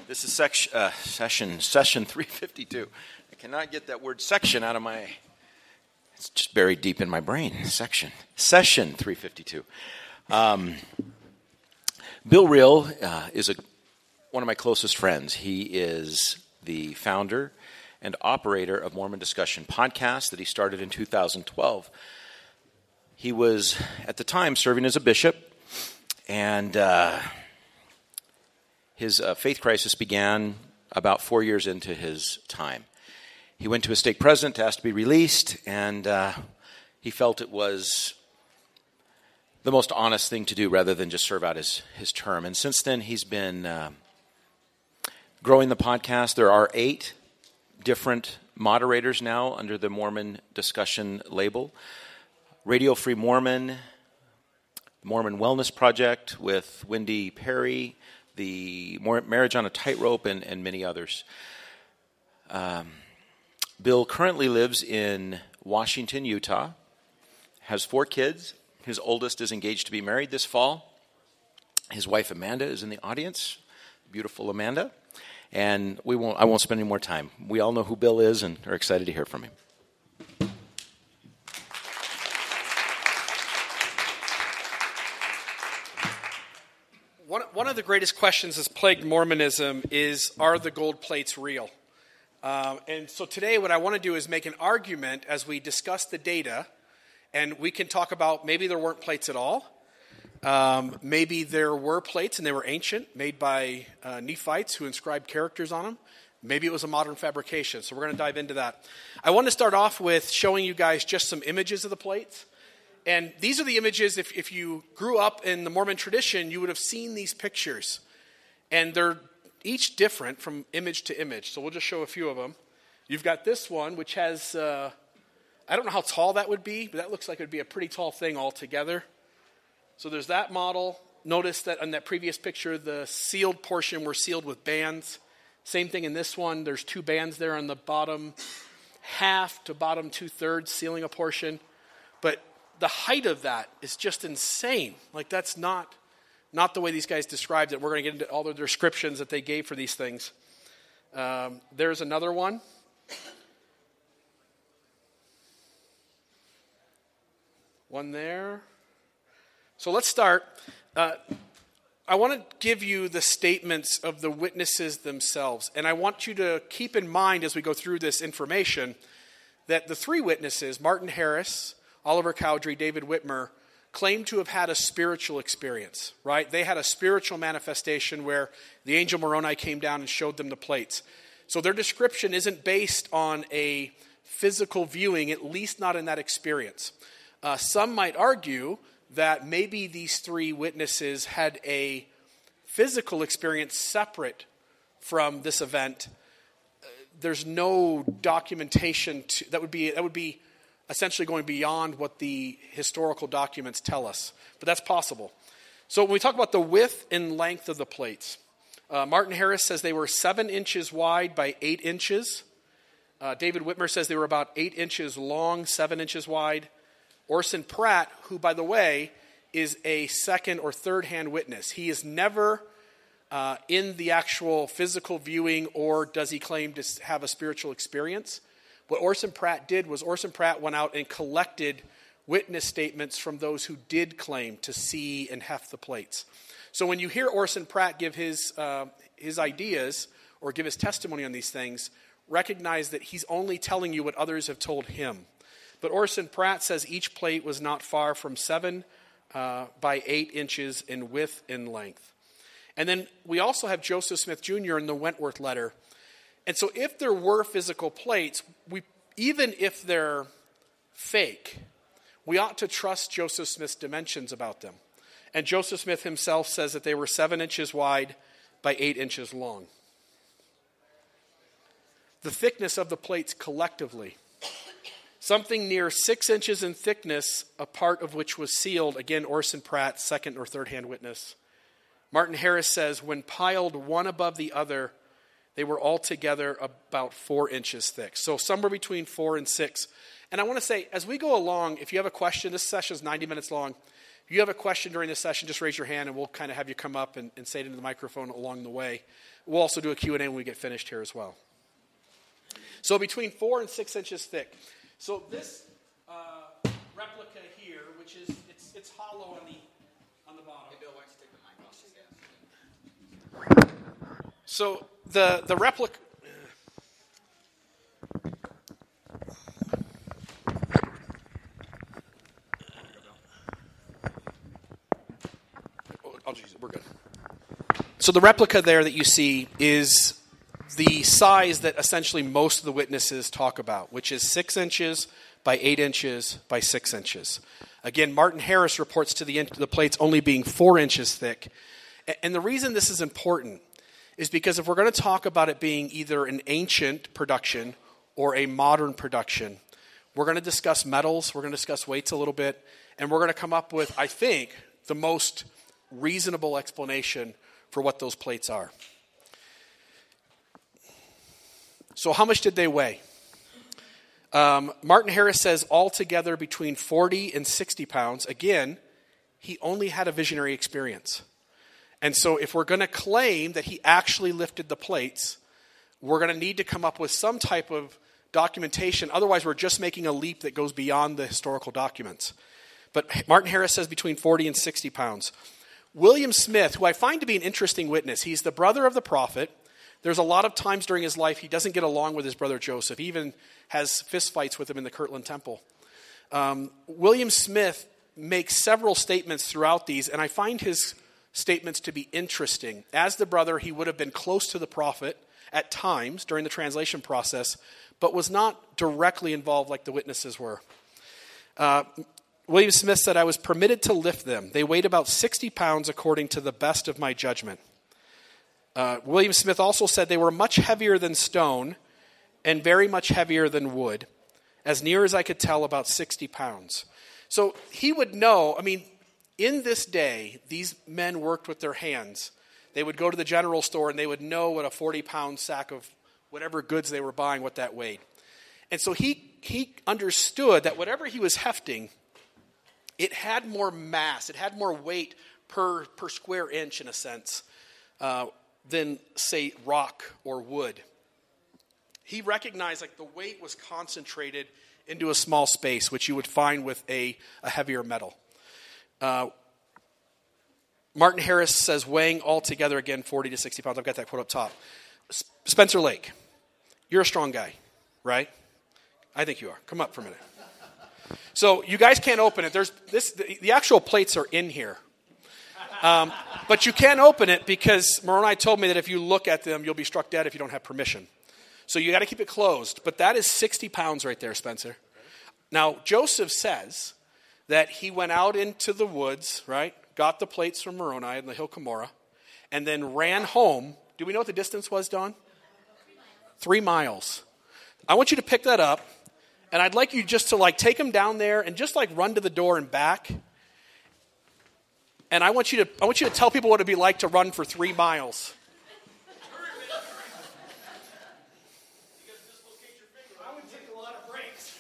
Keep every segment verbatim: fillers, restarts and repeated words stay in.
This is section, uh, session, session three fifty-two. I cannot get that word section out of my, it's just buried deep in my brain. Section. Session three fifty-two. Um, Bill Reel uh, is a, one of my closest friends. He is the founder and operator of Mormon Discussion Podcast that he started in two thousand twelve. He was, at the time, serving as a bishop, and uh, his uh, faith crisis began about four years into his time. He went to a stake president to ask to be released, and uh, he felt it was the most honest thing to do rather than just serve out his, his term. And since then, he's been uh, growing the podcast. There are eight different moderators now under the Mormon Discussion label. Radio Free Mormon, Mormon Wellness Project with Wendy Perry, the Marriage on a Tightrope, and, and many others. Um, Bill currently lives in Washington, Utah, has four kids. His oldest is engaged to be married this fall. His wife Amanda is in the audience, beautiful Amanda. And we won't. I won't spend any more time. We all know who Bill is and are excited to hear from him. One, one of the greatest questions that's plagued Mormonism is, are the gold plates real? Um, and so today what I want to do is make an argument as we discuss the data, and we can talk about maybe there weren't plates at all. Um, maybe there were plates and they were ancient, made by uh, Nephites who inscribed characters on them. Maybe it was a modern fabrication. So we're going to dive into that. I want to start off with showing you guys just some images of the plates. And these are the images, if, if you grew up in the Mormon tradition, you would have seen these pictures. And they're each different from image to image. So we'll just show a few of them. You've got this one, which has, uh, I don't know how tall that would be, but that looks like it would be a pretty tall thing altogether. So there's that model. Notice that on that previous picture, the sealed portion were sealed with bands. Same thing in this one. There's two bands there on the bottom half to bottom two-thirds sealing a portion. But the height of that is just insane. Like, that's not, not the way these guys described it. We're going to get into all the descriptions that they gave for these things. Um, there's another one. One there. So let's start. Uh, I want to give you the statements of the witnesses themselves. And I want you to keep in mind as we go through this information that the three witnesses, Martin Harris, Oliver Cowdery, David Whitmer, claim to have had a spiritual experience, right? They had a spiritual manifestation where the angel Moroni came down and showed them the plates. So their description isn't based on a physical viewing, at least not in that experience. Uh, some might argue that maybe these three witnesses had a physical experience separate from this event. Uh, there's no documentation to, that would be that would be essentially going beyond what the historical documents tell us. But that's possible. So when we talk about the width and length of the plates, uh, Martin Harris says they were seven inches wide by eight inches. Uh, David Whitmer says they were about eight inches long, seven inches wide. Orson Pratt, who, by the way, is a second or third hand witness. He is never uh, in the actual physical viewing, or does he claim to have a spiritual experience. What Orson Pratt did was Orson Pratt went out and collected witness statements from those who did claim to see and heft the plates. So when you hear Orson Pratt give his uh, his ideas or give his testimony on these things, recognize that he's only telling you what others have told him. But Orson Pratt says each plate was not far from seven uh, by eight inches in width and length. And then we also have Joseph Smith Junior in the Wentworth letter. And so if there were physical plates, we, even if they're fake, we ought to trust Joseph Smith's dimensions about them. And Joseph Smith himself says that they were seven inches wide by eight inches long. The thickness of the plates collectively, something near six inches in thickness, a part of which was sealed. Again, Orson Pratt, second or third hand witness. Martin Harris says, when piled one above the other, they were altogether about four inches thick. So somewhere between four and six. And I want to say, as we go along, if you have a question, this session is ninety minutes long. If you have a question during this session, just raise your hand and we'll kind of have you come up and, and say it into the microphone along the way. We'll also do a Q and A when we get finished here as well. So between four and six inches thick. So this uh, replica here, which is, it's, it's hollow on the on the bottom. Hey Bill, why don't you take the mic off? So the, the replica... I'll just use it. We're good. So the replica there that you see is the size that essentially most of the witnesses talk about, which is six inches by eight inches by six inches. Again, Martin Harris reports to the, the plates only being four inches thick. And the reason this is important is because if we're going to talk about it being either an ancient production or a modern production, we're going to discuss metals, we're going to discuss weights a little bit, and we're going to come up with, I think, the most reasonable explanation for what those plates are. So how much did they weigh? Um, Martin Harris says altogether between forty and sixty pounds. Again, he only had a visionary experience. And so if we're going to claim that he actually lifted the plates, we're going to need to come up with some type of documentation. Otherwise, we're just making a leap that goes beyond the historical documents. But Martin Harris says between forty and sixty pounds. William Smith, who I find to be an interesting witness, he's the brother of the prophet. There's a lot of times during his life he doesn't get along with his brother Joseph. He even has fistfights with him in the Kirtland Temple. Um, William Smith makes several statements throughout these, and I find his statements to be interesting. As the brother, he would have been close to the prophet at times during the translation process, but was not directly involved like the witnesses were. Uh, William Smith said, I was permitted to lift them. They weighed about sixty pounds according to the best of my judgment. Uh, William Smith also said they were much heavier than stone and very much heavier than wood, as near as I could tell, about sixty pounds. So he would know, I mean, in this day, these men worked with their hands. They would go to the general store and they would know what a forty-pound sack of whatever goods they were buying, what that weighed. And so he he understood that whatever he was hefting, it had more mass, it had more weight per, per square inch, in a sense, uh, than, say, rock or wood. He recognized like the weight was concentrated into a small space, which you would find with a, a heavier metal. Uh, Martin Harris says weighing altogether, again, forty to sixty pounds. I've got that quote up top. S- Spencer Lake, you're a strong guy, right? I think you are. Come up for a minute. So you guys can't open it. There's this. The, the actual plates are in here. Um, but you can't open it because Moroni told me that if you look at them, you'll be struck dead if you don't have permission. So you got to keep it closed. But that is sixty pounds right there, Spencer. Now, Joseph says that he went out into the woods, right, got the plates from Moroni in the hill Cumorah, and then ran home. Do we know what the distance was, Dawn? Three miles. I want you to pick that up, and I'd like you just to like take them down there and just like run to the door and back. And I want you to I want you to tell people what it'd be like to run for three miles. I would take a lot of breaks.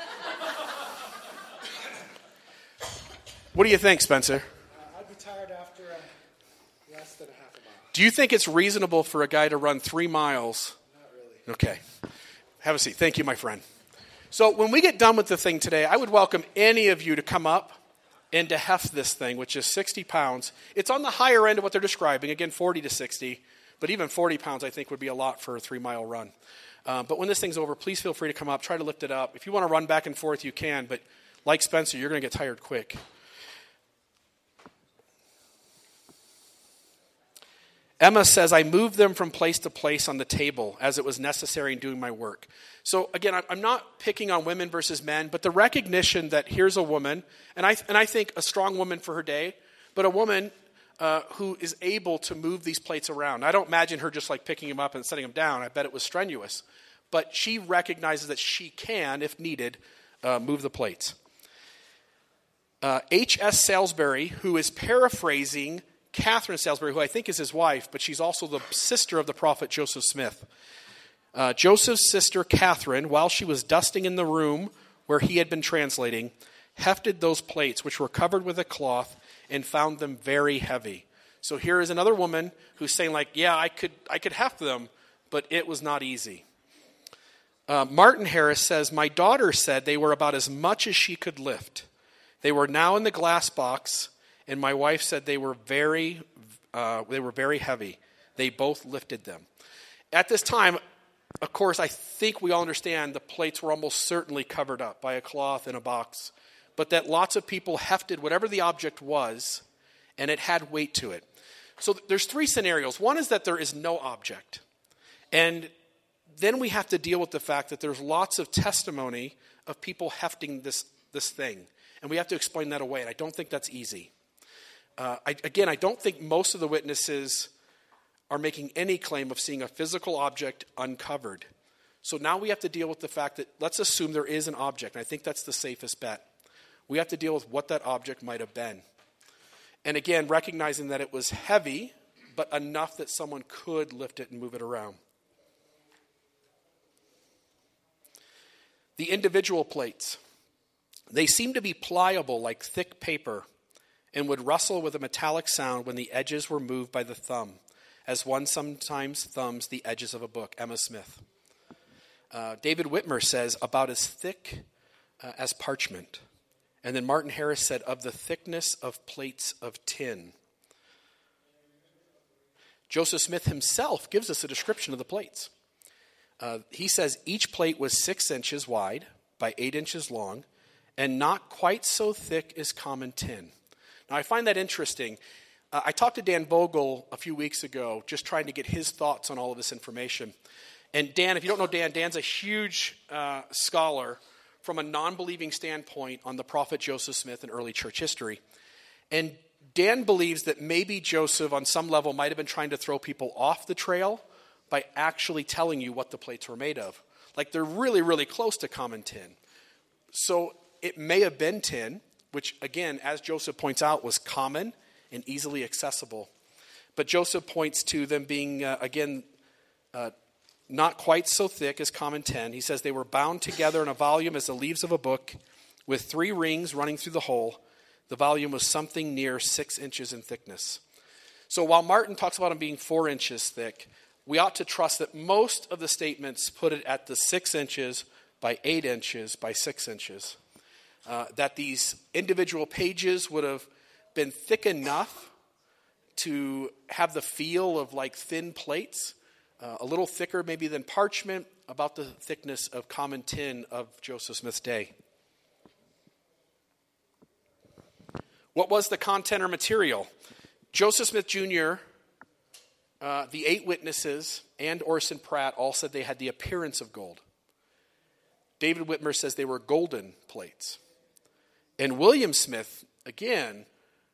What do you think, Spencer? Uh, I'd be tired after uh, less than a half a mile. Do you think it's reasonable for a guy to run three miles? Not really. Okay. Have a seat. Thank you, my friend. So when we get done with the thing today, I would welcome any of you to come up and to heft this thing, which is sixty pounds. It's on the higher end of what they're describing, again, forty to sixty. But even forty pounds, I think, would be a lot for a three-mile run. Uh, but when this thing's over, please feel free to come up. Try to lift it up. If you want to run back and forth, you can. But like Spencer, you're going to get tired quick. Emma says, I moved them from place to place on the table as it was necessary in doing my work. So again, I'm not picking on women versus men, but the recognition that here's a woman, and I and I think a strong woman for her day, but a woman uh, who is able to move these plates around. I don't imagine her just like picking them up and setting them down. I bet it was strenuous. But she recognizes that she can, if needed, uh, move the plates. Uh, H S Salisbury, who is paraphrasing Catherine Salisbury, who I think is his wife, but she's also the sister of the prophet Joseph Smith. Uh, Joseph's sister, Catherine, while she was dusting in the room where he had been translating, hefted those plates, which were covered with a cloth, and found them very heavy. So here is another woman who's saying like, yeah, I could I could heft them, but it was not easy. Uh, Martin Harris says, my daughter said they were about as much as she could lift. They were now in the glass box, and my wife said they were very, uh, they were very heavy. They both lifted them. At this time, of course, I think we all understand the plates were almost certainly covered up by a cloth and a box, but that lots of people hefted whatever the object was, and it had weight to it. So there's three scenarios. One is that there is no object, and then we have to deal with the fact that there's lots of testimony of people hefting this, this thing. And we have to explain that away. And I don't think that's easy. Uh, I, again, I don't think most of the witnesses are making any claim of seeing a physical object uncovered. So now we have to deal with the fact that let's assume there is an object. And I think that's the safest bet. We have to deal with what that object might have been. And again, recognizing that it was heavy, but enough that someone could lift it and move it around. The individual plates, they seem to be pliable like thick paper and would rustle with a metallic sound when the edges were moved by the thumb, as one sometimes thumbs the edges of a book. Emma Smith. Uh, David Whitmer says, about as thick uh, as parchment. And then Martin Harris said, of the thickness of plates of tin. Joseph Smith himself gives us a description of the plates. Uh, he says each plate was six inches wide by eight inches long and not quite so thick as common tin. Now, I find that interesting. Uh, I talked to Dan Vogel a few weeks ago just trying to get his thoughts on all of this information. And Dan, if you don't know Dan, Dan's a huge uh, scholar from a non-believing standpoint on the prophet Joseph Smith and early church history. And Dan believes that maybe Joseph on some level might have been trying to throw people off the trail by actually telling you what the plates were made of. Like they're really, really close to common tin. So it may have been tin, which again, as Joseph points out, was common and easily accessible. But Joseph points to them being, uh, again, uh, not quite so thick as common tin. He says they were bound together in a volume as the leaves of a book with three rings running through the hole. The volume was something near six inches in thickness. So while Martin talks about them being four inches thick, we ought to trust that most of the statements put it at the six inches by eight inches by six inches. Uh, that these individual pages would have been thick enough to have the feel of like thin plates, uh, a little thicker maybe than parchment, about the thickness of common tin of Joseph Smith's day. What was the content or material? Joseph Smith Junior, uh, the eight witnesses, and Orson Pratt all said they had the appearance of gold. David Whitmer says they were golden plates. And William Smith, again,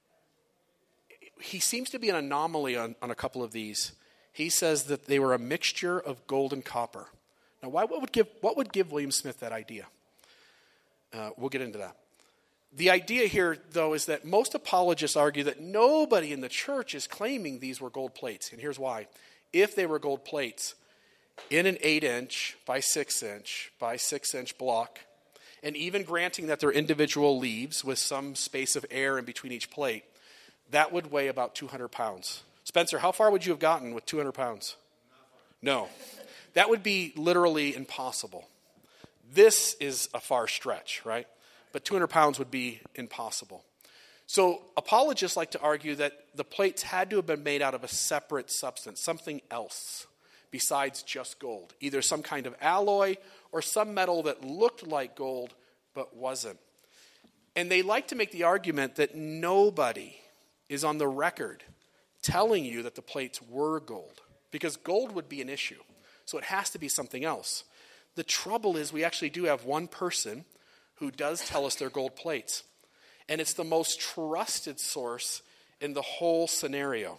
he seems to be an anomaly on, on a couple of these. He says that they were a mixture of gold and copper. Now, why, what, would give, what would give William Smith that idea? Uh, we'll get into that. The idea here, though, is that most apologists argue that nobody in the church is claiming these were gold plates. And here's why. If they were gold plates, in an eight inch by six inch by six inch block, and even granting that they're individual leaves with some space of air in between each plate, that would weigh about two hundred pounds. Spencer, how far would you have gotten with two hundred pounds? No. That would be literally impossible. This is a far stretch, right? But two hundred pounds would be impossible. So apologists like to argue that the plates had to have been made out of a separate substance, something else besides just gold. Either some kind of alloy or some metal that looked like gold but wasn't. And they like to make the argument that nobody is on the record telling you that the plates were gold, because gold would be an issue. So it has to be something else. The trouble is we actually do have one person who does tell us they're gold plates. And it's the most trusted source in the whole scenario.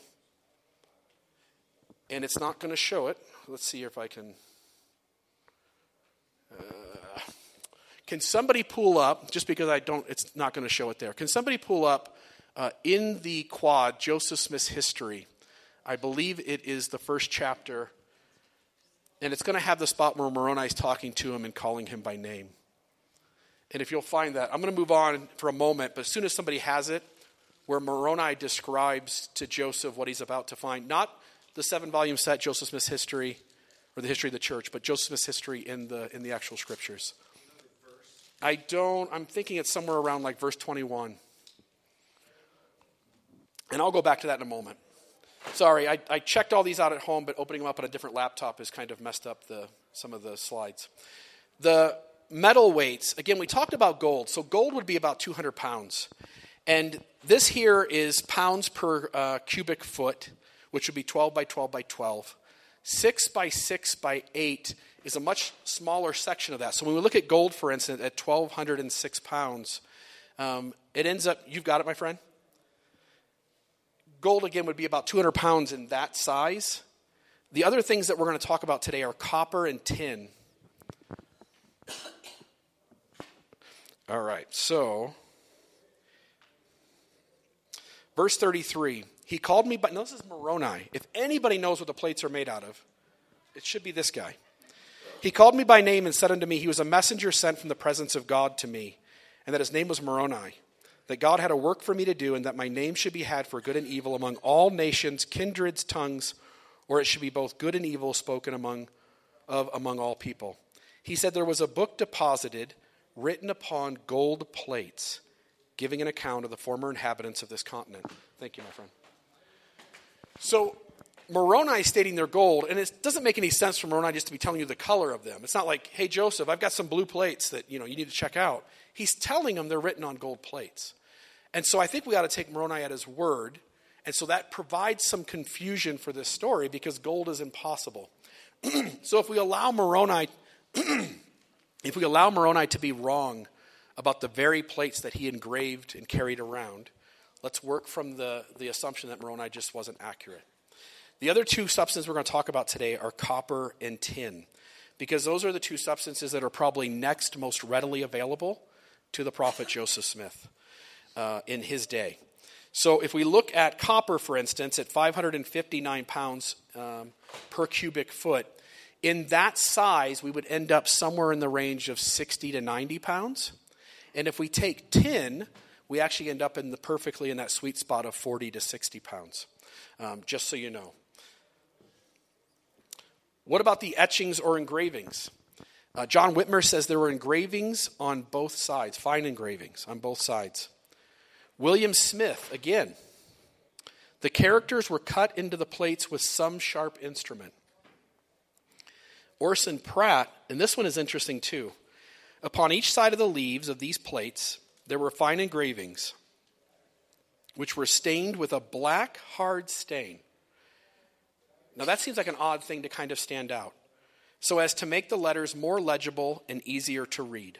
And it's not going to show it. Let's see if I can. Uh, can somebody pull up, just because I don't, it's not going to show it there. Can somebody pull up uh, in the quad, Joseph Smith's history? I believe it is the first chapter. And it's going to have the spot where Moroni is talking to him and calling him by name. And if you'll find that, I'm going to move on for a moment, but as soon as somebody has it, where Moroni describes to Joseph what he's about to find. Not the seven-volume set, Joseph Smith's history, or the history of the church, but Joseph Smith's history in the in the actual scriptures. I don't, I'm thinking it's somewhere around like verse twenty-one. And I'll go back to that in a moment. Sorry, I, I checked all these out at home, but opening them up on a different laptop has kind of messed up the some of the slides. The metal weights, again, we talked about gold. So gold would be about two hundred pounds. And this here is pounds per uh, cubic foot, which would be twelve by twelve by twelve. six by six by eight is a much smaller section of that. So when we look at gold, for instance, at twelve oh six pounds, um, it ends up, you've got it, my friend? Gold, again, would be about two hundred pounds in that size. The other things that we're going to talk about today are copper and tin. All right, so verse thirty-three. He called me by, no, this is Moroni. If anybody knows what the plates are made out of, it should be this guy. He called me by name and said unto me, he was a messenger sent from the presence of God to me, and that his name was Moroni, that God had a work for me to do, and that my name should be had for good and evil among all nations, kindreds, tongues, or it should be both good and evil spoken among of among all people. He said there was a book deposited, written upon gold plates, giving an account of the former inhabitants of this continent. Thank you, my friend. So Moroni is stating their gold, and it doesn't make any sense for Moroni just to be telling you the color of them. It's not like, hey, Joseph, I've got some blue plates that you know you need to check out. He's telling them they're written on gold plates. And so I think we ought to take Moroni at his word, and so that provides some confusion for this story because gold is impossible. So if we allow Moroni, if we allow Moroni to be wrong about the very plates that he engraved and carried around, let's work from the, the assumption that Moroni just wasn't accurate. The other two substances we're going to talk about today are copper and tin, because those are the two substances that are probably next most readily available to the prophet Joseph Smith uh, in his day. So if we look at copper, for instance, at five hundred fifty-nine pounds um, per cubic foot, in that size we would end up somewhere in the range of sixty to ninety pounds. And if we take tin, we actually end up in the perfectly in that sweet spot of forty to sixty pounds, um, just so you know. What about the etchings or engravings? Uh, John Whitmer says there were engravings on both sides, fine engravings on both sides. William Smith, again, the characters were cut into the plates with some sharp instrument. Orson Pratt, and this one is interesting too. Upon each side of the leaves of these plates, there were fine engravings, which were stained with a black, hard stain. Now that seems like an odd thing to kind of stand out, so as to make the letters more legible and easier to read.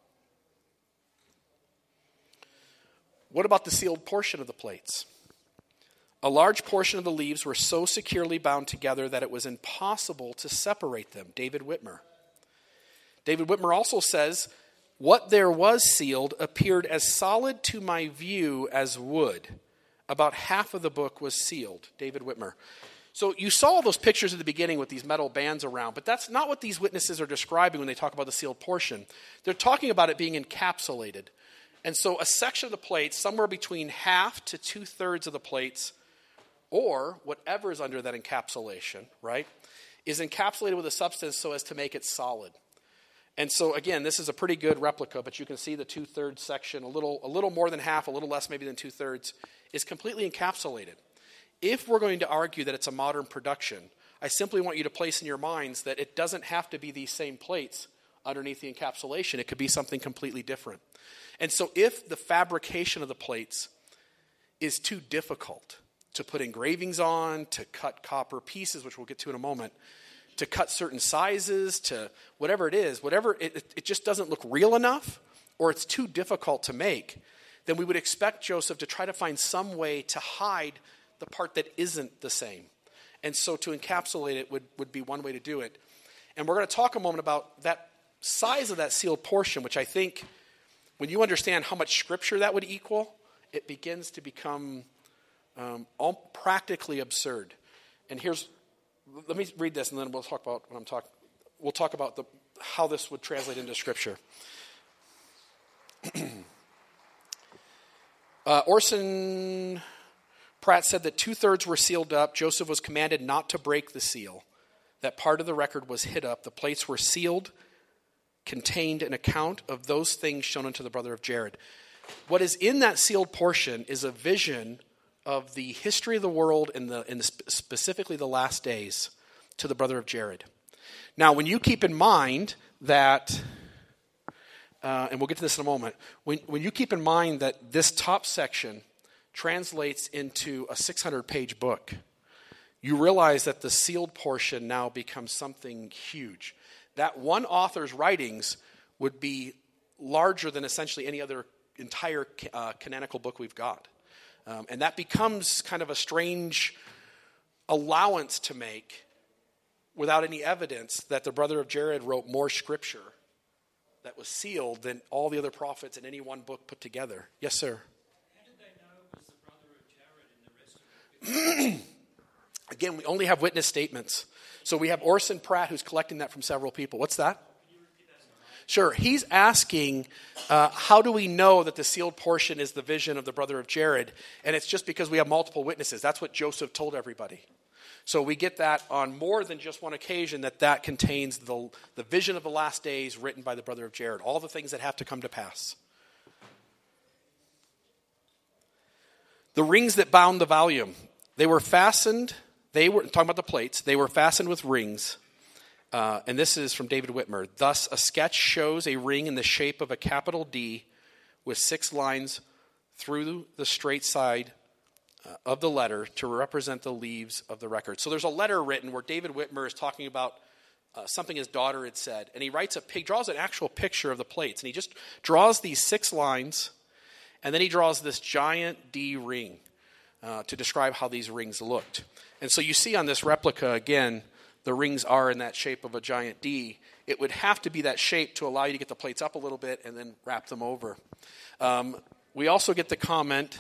What about the sealed portion of the plates? A large portion of the leaves were so securely bound together that it was impossible to separate them. David Whitmer. David Whitmer also says, what there was sealed appeared as solid to my view as wood. About half of the book was sealed. David Whitmer. So you saw those pictures at the beginning with these metal bands around, but that's not what these witnesses are describing when they talk about the sealed portion. They're talking about it being encapsulated. And so a section of the plates, somewhere between half to two-thirds of the plates, or whatever is under that encapsulation, right, is encapsulated with a substance so as to make it solid. And so, again, this is a pretty good replica, but you can see the two-thirds section, a little, a little more than half, a little less maybe than two-thirds, is completely encapsulated. If we're going to argue that it's a modern production, I simply want you to place in your minds that it doesn't have to be these same plates underneath the encapsulation. It could be something completely different. And so if the fabrication of the plates is too difficult to put engravings on, to cut copper pieces, which we'll get to in a moment, to cut certain sizes, to whatever it is, whatever it, it just doesn't look real enough, or it's too difficult to make, then we would expect Joseph to try to find some way to hide the part that isn't the same. And so to encapsulate it would, would be one way to do it. And we're going to talk a moment about that size of that sealed portion, which I think, when you understand how much scripture that would equal, it begins to become um, all practically absurd. And here's, let me read this, and then we'll talk about what I'm talking. We'll talk about the how this would translate into scripture. Uh, Orson Pratt said that two-thirds were sealed up. Joseph was commanded not to break the seal. That part of the record was hid up. The plates were sealed, contained an account of those things shown unto the brother of Jared. What is in that sealed portion is a vision of the history of the world and the, and the, specifically the last days to the brother of Jared. Now, when you keep in mind that, uh, and we'll get to this in a moment, when, when you keep in mind that this top section translates into a six hundred page book, you realize that the sealed portion now becomes something huge. That one author's writings would be larger than essentially any other entire uh, canonical book we've got. Um, and that becomes kind of a strange allowance to make without any evidence that the brother of Jared wrote more scripture that was sealed than all the other prophets in any one book put together. Yes, sir? How did they know it was the brother of Jared in the rest of the Again, we only have witness statements. So we have Orson Pratt who's collecting that from several people. What's that? Sure. He's asking, uh, how do we know that the sealed portion is the vision of the brother of Jared? And it's just because we have multiple witnesses. That's what Joseph told everybody. So we get that on more than just one occasion, that that contains the, the vision of the last days written by the brother of Jared. All the things that have to come to pass. The rings that bound the volume. They were fastened, they were, talking about the plates, they were fastened with rings. Uh, and this is from David Whitmer. Thus, a sketch shows a ring in the shape of a capital D with six lines through the straight side uh, of the letter to represent the leaves of the record. So there's a letter written where David Whitmer is talking about uh, something his daughter had said. And he writes a pig, draws an actual picture of the plates. And he just draws these six lines. And then he draws this giant D ring uh, to describe how these rings looked. And so you see on this replica, again, the rings are in that shape of a giant D. It would have to be that shape to allow you to get the plates up a little bit and then wrap them over. Um, we also get the comment,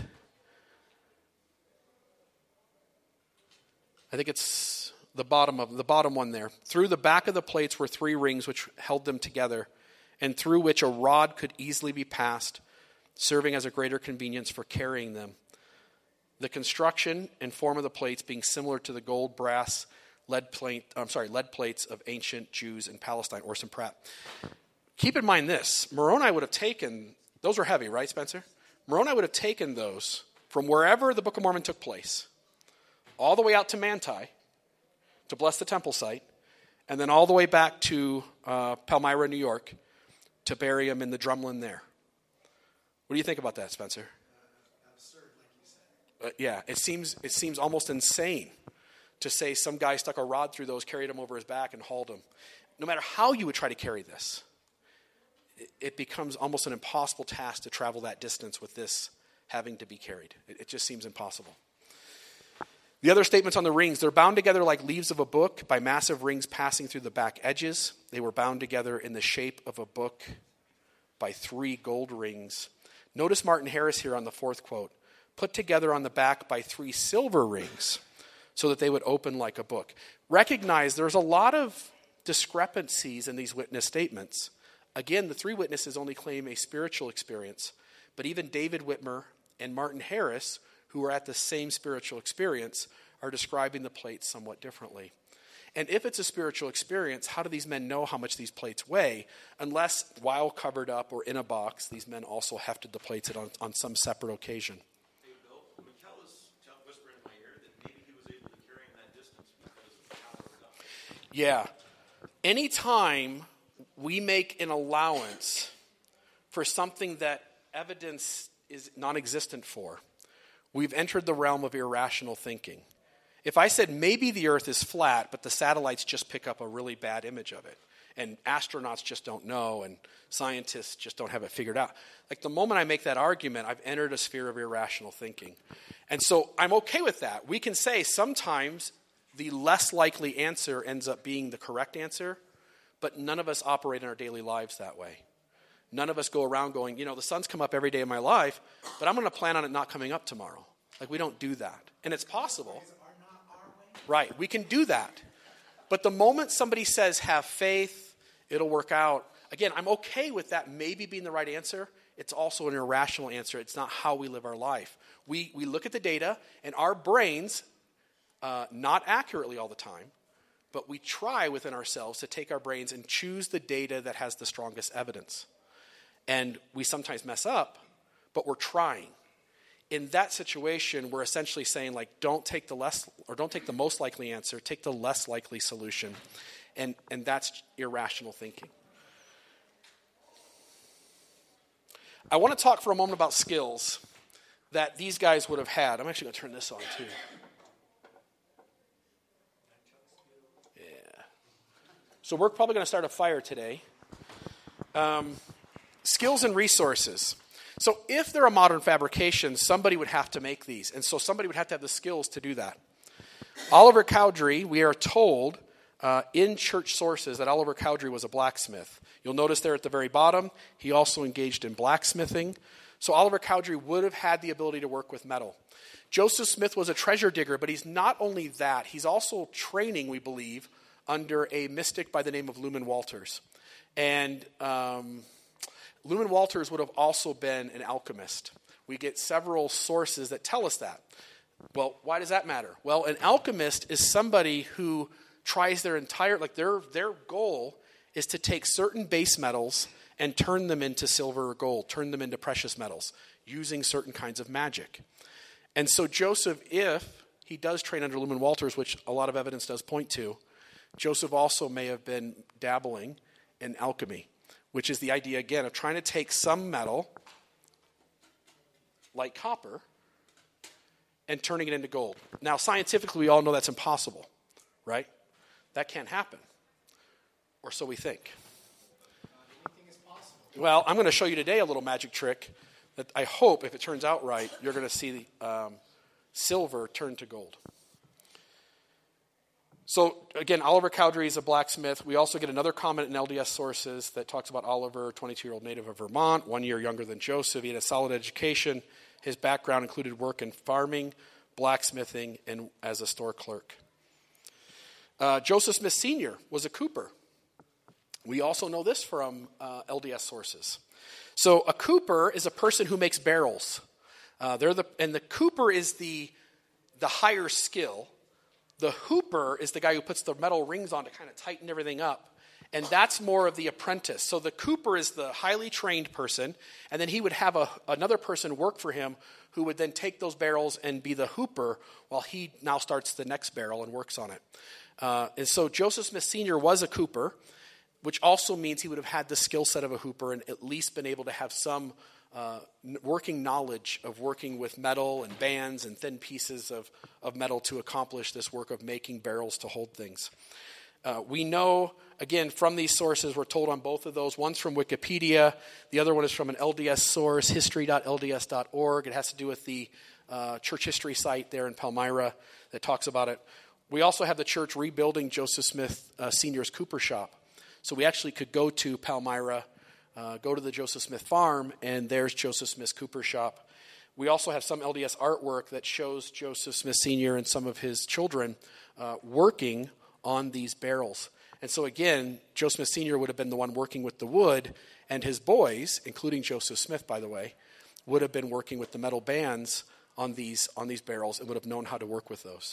I think it's the bottom of the bottom one there. Through the back of the plates were three rings which held them together, and through which a rod could easily be passed, serving as a greater convenience for carrying them. The construction and form of the plates being similar to the gold, brass, lead plate, I'm sorry, lead plates of ancient Jews in Palestine. Orson Pratt. Keep in mind this: Moroni would have taken those were heavy, right, Spencer? Moroni would have taken those from wherever the Book of Mormon took place, all the way out to Manti to bless the temple site, and then all the way back to uh, Palmyra, New York, to bury them in the drumlin there. What do you think about that, Spencer? Uh, absurd, like you said. Uh, yeah, it seems it seems almost insane to say some guy stuck a rod through those, carried him over his back, and hauled him. No matter how you would try to carry this, it, it becomes almost an impossible task to travel that distance with this having to be carried. It, it just seems impossible. The other statements on the rings, they're bound together like leaves of a book by massive rings passing through the back edges. They were bound together in the shape of a book by three gold rings. Notice Martin Harris here on the fourth quote, put together on the back by three silver rings, so that they would open like a book. Recognize there's a lot of discrepancies in these witness statements. Again, the three witnesses only claim a spiritual experience, but even David Whitmer and Martin Harris, who are at the same spiritual experience, are describing the plates somewhat differently. And if it's a spiritual experience, how do these men know how much these plates weigh? Unless, while covered up or in a box, these men also hefted the plates on, on some separate occasion. Yeah. Anytime we make an allowance for something that evidence is non-existent for, we've entered the realm of irrational thinking. If I said maybe the earth is flat, but the satellites just pick up a really bad image of it, and astronauts just don't know, and scientists just don't have it figured out, like the moment I make that argument, I've entered a sphere of irrational thinking. And so I'm okay with that. We can say sometimes the less likely answer ends up being the correct answer, but none of us operate in our daily lives that way. None of us go around going, you know, the sun's come up every day of my life, but I'm going to plan on it not coming up tomorrow. Like, we don't do that. And it's possible. Right, we can do that. But the moment somebody says, have faith, it'll work out, again, I'm okay with that maybe being the right answer it's also an irrational answer. It's not how we live our life. We, we look at the data, and our brains, uh, not accurately all the time, but we try within ourselves to take our brains and choose the data that has the strongest evidence. And we sometimes mess up, but we're trying. In that situation, we're essentially saying, like, don't take the less, or don't take the most likely answer, take the less likely solution. And, and that's irrational thinking. I want to talk for a moment about skills that these guys would have had. I'm actually going to turn this on, too. Yeah. So we're probably going to start a fire today. Um, skills and resources. So if they're a modern fabrication, somebody would have to make these. And so somebody would have to have the skills to do that. Oliver Cowdery, we are told uh, in church sources that Oliver Cowdery was a blacksmith. You'll notice there at the very bottom, he also engaged in blacksmithing. So Oliver Cowdery would have had the ability to work with metal. Joseph Smith was a treasure digger, but he's not only that, he's also training, we believe, under a mystic by the name of Luman Walters. And um, Luman Walters would have also been an alchemist. We get several sources that tell us that. Well, why does that matter? Well, an alchemist is somebody who tries their entire, like their their goal is to take certain base metals and turn them into silver or gold, turn them into precious metals, using certain kinds of magic. And so Joseph, if he does train under Luman Walters, which a lot of evidence does point to, Joseph also may have been dabbling in alchemy, which is the idea, again, of trying to take some metal, like copper, and turning it into gold. Now, scientifically, we all know that's impossible, right? That can't happen. Or so we think. Anything is possible. Well, I'm going to show you today a little magic trick that I hope, if it turns out right, you're going to see um, silver turn to gold. So, again, Oliver Cowdery is a blacksmith. We also get another comment in L D S sources that talks about Oliver, twenty-two-year-old native of Vermont, one year younger than Joseph. He had a solid education. His background included work in farming, blacksmithing, and as a store clerk. Uh, Joseph Smith Senior was a cooper. We also know this from uh, L D S sources. So a cooper is a person who makes barrels. Uh, they're the and the cooper is the the higher skill. The hooper is the guy who puts the metal rings on to kind of tighten everything up. And that's more of the apprentice. So the cooper is the highly trained person, and then he would have a, another person work for him who would then take those barrels and be the hooper while he now starts the next barrel and works on it. Uh, and so Joseph Smith Senior was a cooper, which also means he would have had the skill set of a hooper and at least been able to have some uh, working knowledge of working with metal and bands and thin pieces of, of metal to accomplish this work of making barrels to hold things. Uh, we know, again, from these sources, we're told on both of those. One's from Wikipedia. The other one is from an L D S source, history dot L D S dot org. It has to do with the uh, church history site there in Palmyra that talks about it. We also have the church rebuilding Joseph Smith uh, Senior's cooper shop. So we actually could go to Palmyra, uh, go to the Joseph Smith farm, and there's Joseph Smith's cooper shop. We also have some L D S artwork that shows Joseph Smith Senior and some of his children uh, working on these barrels. And so again, Joseph Smith Senior would have been the one working with the wood, and his boys, including Joseph Smith, by the way, would have been working with the metal bands on these on these barrels and would have known how to work with those.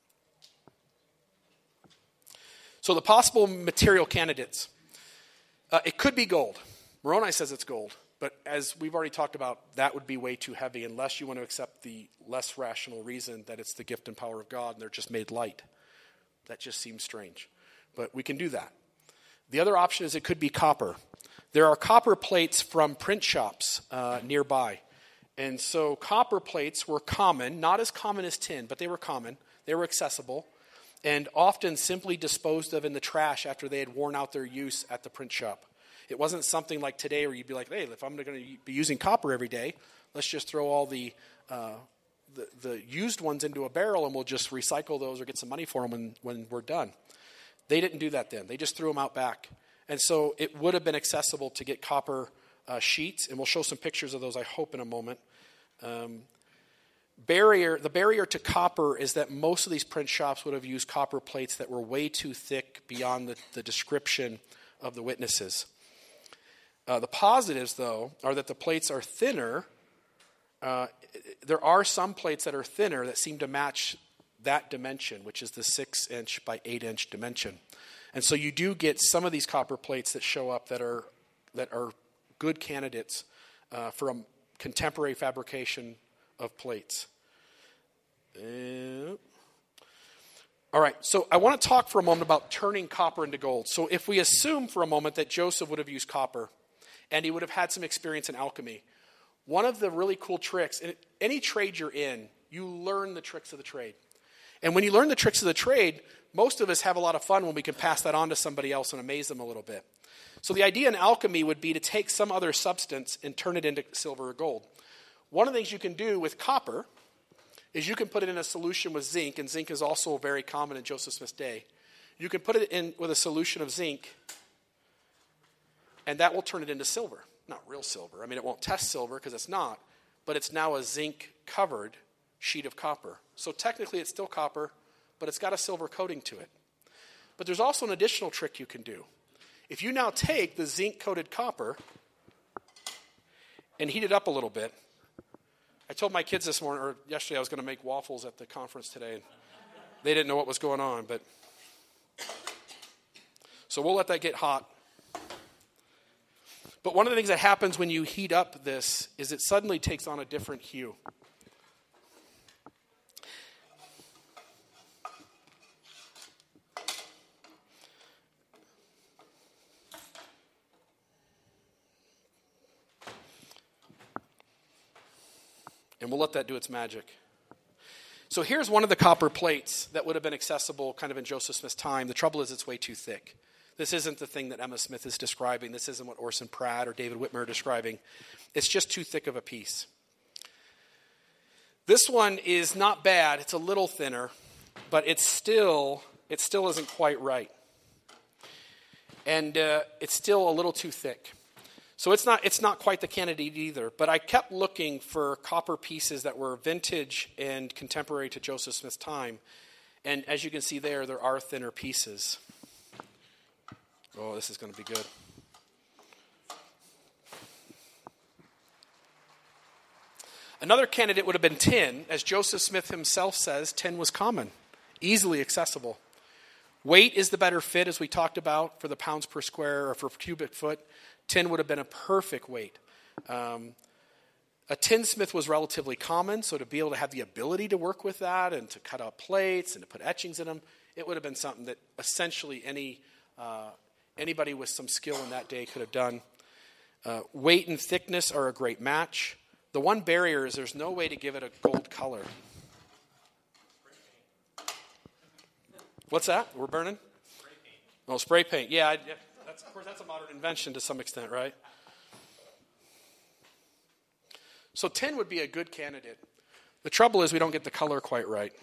So the possible material candidates. Uh, it could be gold. Moroni says it's gold, but as we've already talked about, that would be way too heavy unless you want to accept the less rational reason that it's the gift and power of God and they're just made light. That just seems strange, but we can do that. The other option is it could be copper. There are copper plates from print shops uh, nearby, and so copper plates were common, not as common as tin, but they were common. They were accessible, and often simply disposed of in the trash after they had worn out their use at the print shop. It wasn't something like today where you'd be like, hey, if I'm going to be using copper every day, let's just throw all the, uh, the the used ones into a barrel and we'll just recycle those or get some money for them when, when we're done. They didn't do that then. They just threw them out back. And so it would have been accessible to get copper uh, sheets, and we'll show some pictures of those, I hope, in a moment. Um, barrier, the barrier to copper is that most of these print shops would have used copper plates that were way too thick beyond the, the description of the witnesses. Uh, the positives, though, are that the plates are thinner. Uh, there are some plates that are thinner that seem to match that dimension, which is the six inch by eight inch dimension. And so you do get some of these copper plates that show up that are that are good candidates uh, for a contemporary fabrication of plates. Uh, all right, so I want to talk for a moment about turning copper into gold. So if we assume for a moment that Joseph would have used copper and he would have had some experience in alchemy, one of the really cool tricks, in any trade you're in, you learn the tricks of the trade. And when you learn the tricks of the trade, most of us have a lot of fun when we can pass that on to somebody else and amaze them a little bit. So the idea in alchemy would be to take some other substance and turn it into silver or gold. One of the things you can do with copper is you can put it in a solution with zinc, and zinc is also very common in Joseph Smith's day. You can put it in with a solution of zinc, and that will turn it into silver. Not real silver. I mean, it won't test silver because it's not, but it's now a zinc-covered sheet of copper. So technically it's still copper, but it's got a silver coating to it. But there's also an additional trick you can do. If you now take the zinc-coated copper and heat it up a little bit, I told my kids this morning, or yesterday I was going to make waffles at the conference today, and they didn't know what was going on, but so we'll let that get hot. But one of the things that happens when you heat up this is it suddenly takes on a different hue. And we'll let that do its magic. So here's one of the copper plates that would have been accessible kind of in Joseph Smith's time. The trouble is it's way too thick. This isn't the thing that Emma Smith is describing. This isn't what Orson Pratt or David Whitmer are describing. It's just too thick of a piece. This one is not bad. It's a little thinner, but it's still, it still isn't quite right. And uh, it's still a little too thick. So it's not it's not quite the candidate either, but I kept looking for copper pieces that were vintage and contemporary to Joseph Smith's time. And as you can see there, there are thinner pieces. Oh, this is going to be good. Another candidate would have been tin. As Joseph Smith himself says, tin was common, easily accessible. Weight is the better fit, as we talked about, for the pounds per square or for cubic foot. Tin would have been a perfect weight. Um, a tinsmith was relatively common, so to be able to have the ability to work with that and to cut out plates and to put etchings in them, it would have been something that essentially any uh, anybody with some skill in that day could have done. Uh, weight and thickness are a great match. The one barrier is there's no way to give it a gold color. What's that? We're burning? Spray paint. Oh, spray paint. Yeah, I, that's, of course, that's a modern invention to some extent, right? So tin would be a good candidate. The trouble is we don't get the color quite right.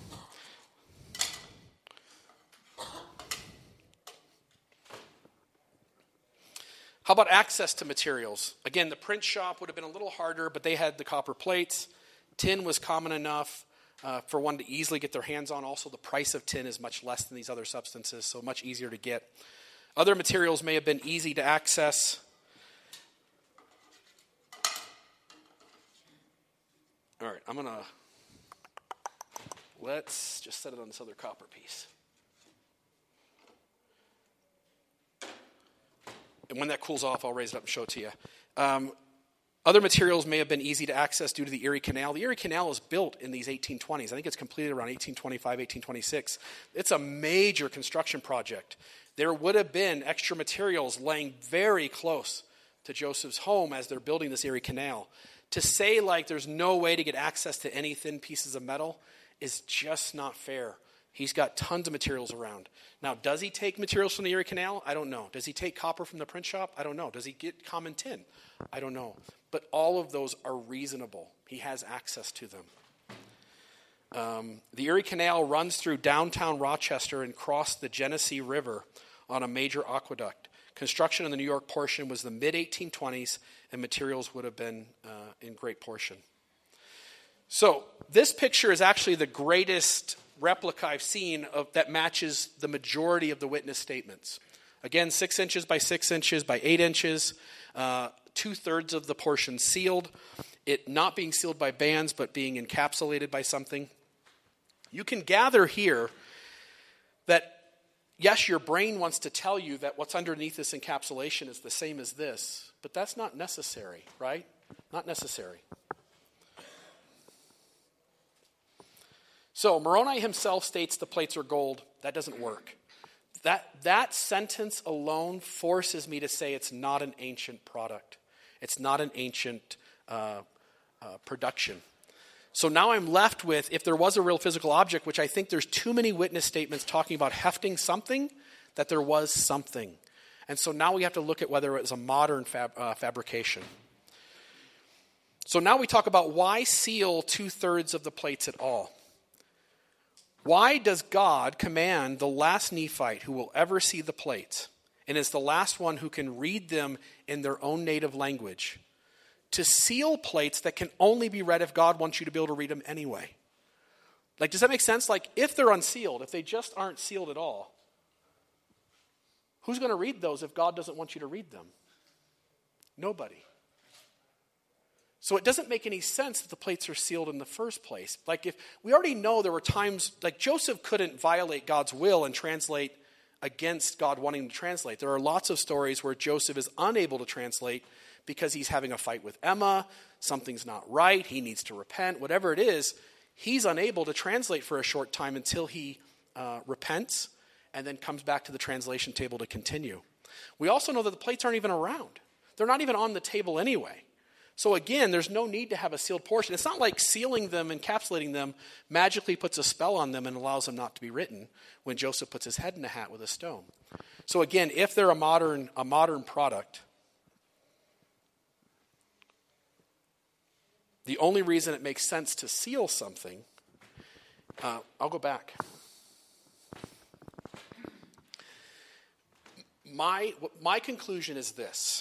How about access to materials? Again, the print shop would have been a little harder, but they had the copper plates. Tin was common enough uh, for one to easily get their hands on. Also, the price of tin is much less than these other substances, so much easier to get. Other materials may have been easy to access. All right, I'm going to, let's just set it on this other copper piece. And when that cools off, I'll raise it up and show it to you. Um, other materials may have been easy to access due to the Erie Canal. The Erie Canal was built in these eighteen twenties. I think it's completed around eighteen twenty-five, eighteen twenty-six. It's a major construction project. There would have been extra materials laying very close to Joseph's home as they're building this Erie Canal. To say like there's no way to get access to any thin pieces of metal is just not fair. He's got tons of materials around. Now, does he take materials from the Erie Canal? I don't know. Does he take copper from the print shop? I don't know. Does he get common tin? I don't know. But all of those are reasonable. He has access to them. Um, the Erie Canal runs through downtown Rochester and crossed the Genesee River on a major aqueduct. Construction in the New York portion was the mid eighteen twenties, and materials would have been uh, in great portion. So this picture is actually the greatest replica I've seen of, that matches the majority of the witness statements. Again, six inches by six inches by eight inches, uh, two-thirds of the portion sealed, it not being sealed by bands but being encapsulated by something. You can gather here that, yes, your brain wants to tell you that what's underneath this encapsulation is the same as this, but that's not necessary, right? Not necessary. So Moroni himself states the plates are gold. That doesn't work. That, that sentence alone forces me to say it's not an ancient product. It's not an ancient uh, uh, production. So now I'm left with, if there was a real physical object, which I think there's too many witness statements talking about hefting something, that there was something. And so now we have to look at whether it was a modern fab, uh, fabrication. So now we talk about why seal two-thirds of the plates at all. Why does God command the last Nephite who will ever see the plates, and is the last one who can read them in their own native language, to seal plates that can only be read if God wants you to be able to read them anyway? Like, does that make sense? Like, if they're unsealed, if they just aren't sealed at all, who's going to read those if God doesn't want you to read them? Nobody. So it doesn't make any sense that the plates are sealed in the first place. Like, if we already know there were times, like Joseph couldn't violate God's will and translate against God wanting to translate. There are lots of stories where Joseph is unable to translate because he's having a fight with Emma, something's not right, he needs to repent, whatever it is, he's unable to translate for a short time until he uh, repents and then comes back to the translation table to continue. We also know that the plates aren't even around. They're not even on the table anyway. So again, there's no need to have a sealed portion. It's not like sealing them, encapsulating them, magically puts a spell on them and allows them not to be written when Joseph puts his head in a hat with a stone. So again, if they're a modern, a modern product, the only reason it makes sense to seal something, uh, I'll go back. My, my conclusion is this.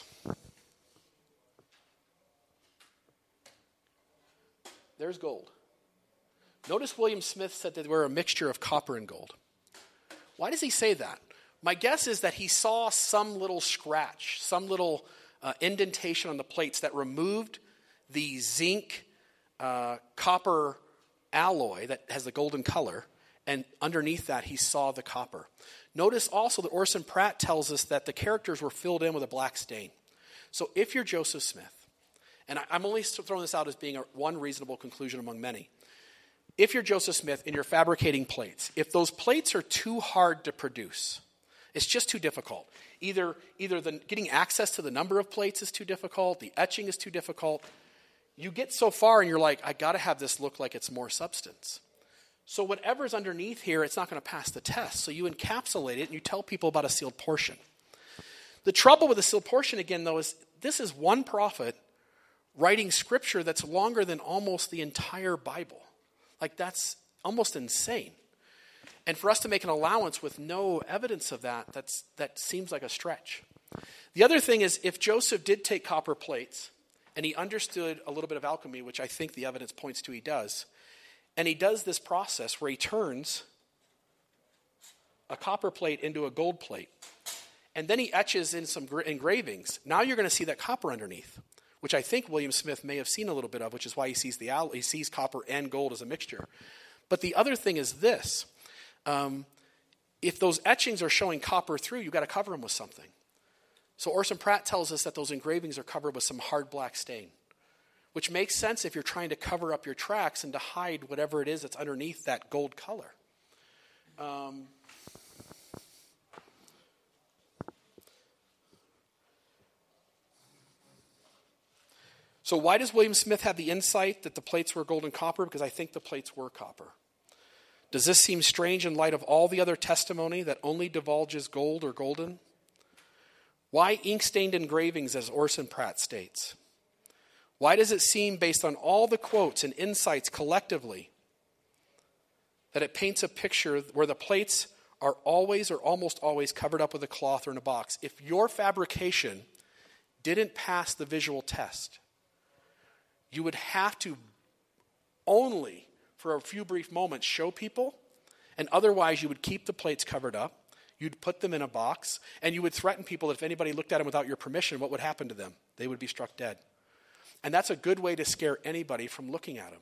There's gold. Notice William Smith said that they were a mixture of copper and gold. Why does he say that? My guess is that he saw some little scratch, some little uh, indentation on the plates that removed the zinc uh, copper alloy that has the golden color, and underneath that he saw the copper. Notice also that Orson Pratt tells us that the characters were filled in with a black stain. So if you're Joseph Smith, and I'm only throwing this out as being a, one reasonable conclusion among many. If you're Joseph Smith and you're fabricating plates, if those plates are too hard to produce, it's just too difficult. Either, either the, getting access to the number of plates is too difficult, the etching is too difficult. You get so far and you're like, I got to have this look like it's more substance. So whatever's underneath here, it's not going to pass the test. So you encapsulate it and you tell people about a sealed portion. The trouble with a sealed portion, again, though, is this is one prophet writing scripture that's longer than almost the entire Bible. Like, that's almost insane. And for us to make an allowance with no evidence of that, that's, that seems like a stretch. The other thing is, if Joseph did take copper plates, and he understood a little bit of alchemy, which I think the evidence points to he does, and he does this process where he turns a copper plate into a gold plate, and then he etches in some gra- engravings, now you're going to see that copper underneath, which I think William Smith may have seen a little bit of, which is why he sees the he sees copper and gold as a mixture. But the other thing is this. Um, if those etchings are showing copper through, you've got to cover them with something. So Orson Pratt tells us that those engravings are covered with some hard black stain, which makes sense if you're trying to cover up your tracks and to hide whatever it is that's underneath that gold color. Um, So why does William Smith have the insight that the plates were gold and copper? Because I think the plates were copper. Does this seem strange in light of all the other testimony that only divulges gold or golden? Why ink-stained engravings, as Orson Pratt states? Why does it seem, based on all the quotes and insights collectively, that it paints a picture where the plates are always or almost always covered up with a cloth or in a box? If your fabrication didn't pass the visual test, you would have to only, for a few brief moments, show people, and otherwise you would keep the plates covered up. You'd put them in a box, and you would threaten people that if anybody looked at them without your permission, what would happen to them? They would be struck dead. And that's a good way to scare anybody from looking at them.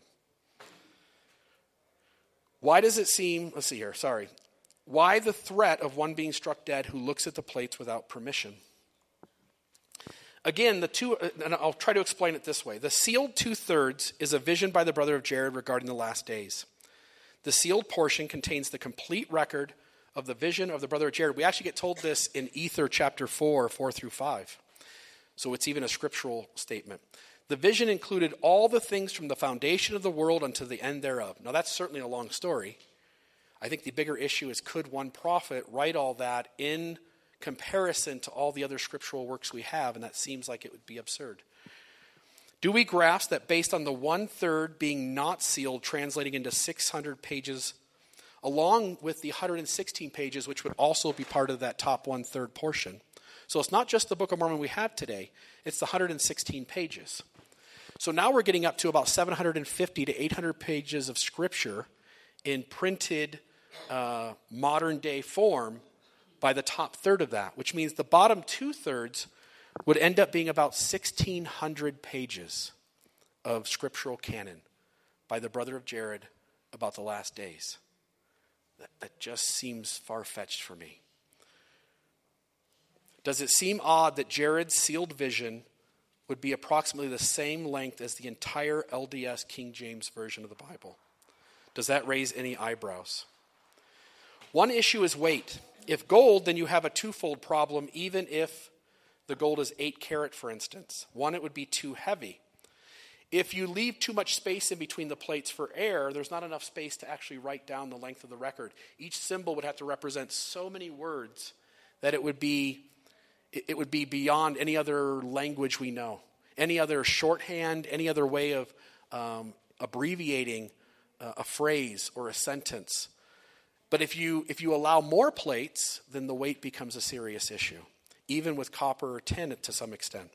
Why does it seem, let's see here, sorry. Why the threat of one being struck dead who looks at the plates without permission? Again, the two, and I'll try to explain it this way. The sealed two-thirds is a vision by the brother of Jared regarding the last days. The sealed portion contains the complete record of the vision of the brother of Jared. We actually get told this in Ether chapter four, four through five. So it's even a scriptural statement. The vision included all the things from the foundation of the world unto the end thereof. Now that's certainly a long story. I think the bigger issue is, could one prophet write all that in comparison to all the other scriptural works we have? And that seems like it would be absurd. Do we grasp that based on the one-third being not sealed, translating into six hundred pages, along with the one hundred sixteen pages, which would also be part of that top one-third portion? So it's not just the Book of Mormon we have today, it's the one hundred sixteen pages. So now we're getting up to about seven hundred fifty to eight hundred pages of scripture in printed uh, modern-day form by the top third of that, which means the bottom two-thirds would end up being about sixteen hundred pages of scriptural canon by the brother of Jared about the last days. That, that just seems far-fetched for me. Does it seem odd that Jared's sealed vision would be approximately the same length as the entire L D S King James Version of the Bible? Does that raise any eyebrows? One issue is weight. If gold, then you have a twofold problem, even if the gold is eight carat, for instance. One, it would be too heavy. If you leave too much space in between the plates for air, there's not enough space to actually write down the length of the record. Each symbol would have to represent so many words that it would be it would be beyond any other language we know, any other shorthand, any other way of um, abbreviating uh, a phrase or a sentence. But if you if you allow more plates, then the weight becomes a serious issue, even with copper or tin to some extent.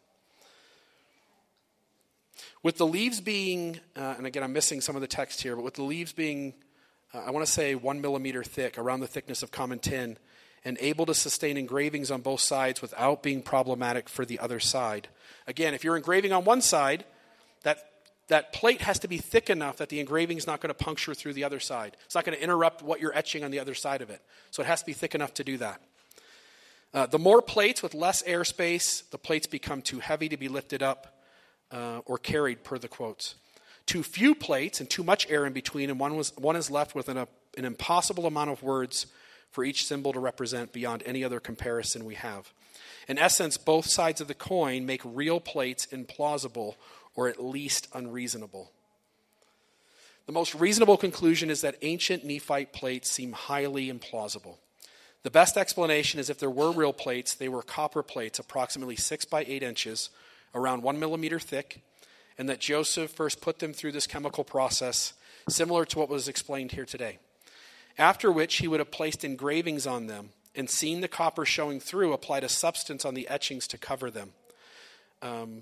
With the leaves being, uh, and again I'm missing some of the text here, but with the leaves being, uh, I want to say one millimeter thick, around the thickness of common tin, and able to sustain engravings on both sides without being problematic for the other side. Again, if you're engraving on one side, that that plate has to be thick enough that the engraving is not going to puncture through the other side. It's not going to interrupt what you're etching on the other side of it. So it has to be thick enough to do that. Uh, the more plates with less airspace, the plates become too heavy to be lifted up uh, or carried, per the quotes. Too few plates and too much air in between, and one was one is left with an, a, an impossible amount of words for each symbol to represent beyond any other comparison we have. In essence, both sides of the coin make real plates implausible or at least unreasonable. The most reasonable conclusion is that ancient Nephite plates seem highly implausible. The best explanation is if there were real plates, they were copper plates approximately six by eight inches, around one millimeter thick, and that Joseph first put them through this chemical process, similar to what was explained here today. After which he would have placed engravings on them and, seeing the copper showing through, applied a substance on the etchings to cover them. Um,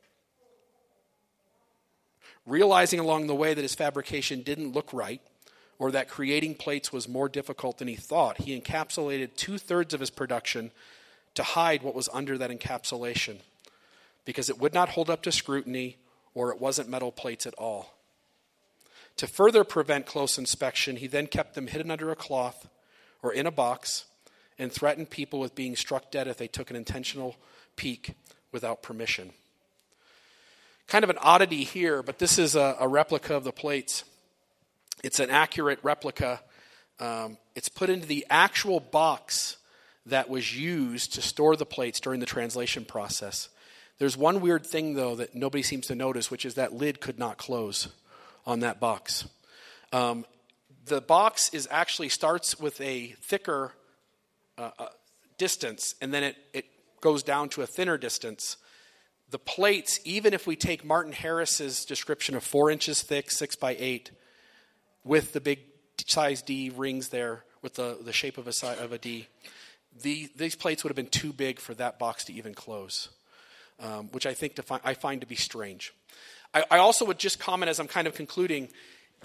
realizing along the way that his fabrication didn't look right, or that creating plates was more difficult than he thought, he encapsulated two-thirds of his production to hide what was under that encapsulation, because it would not hold up to scrutiny, or it wasn't metal plates at all. To further prevent close inspection, he then kept them hidden under a cloth or in a box and threatened people with being struck dead if they took an intentional peek without permission. Kind of an oddity here, but this is a, a replica of the plates. It's an accurate replica. Um, it's put into the actual box that was used to store the plates during the translation process. There's one weird thing, though, that nobody seems to notice, which is that lid could not close on that box. Um, the box is actually starts with a thicker uh, uh, distance, and then it, it goes down to a thinner distance. The plates, even if we take Martin Harris's description of four inches thick, six by eight, with the big size D rings there, with the, the shape of a, of a D, the, these plates would have been too big for that box to even close, um, which I think to fi- I find to be strange. I also would just comment as I'm kind of concluding, uh,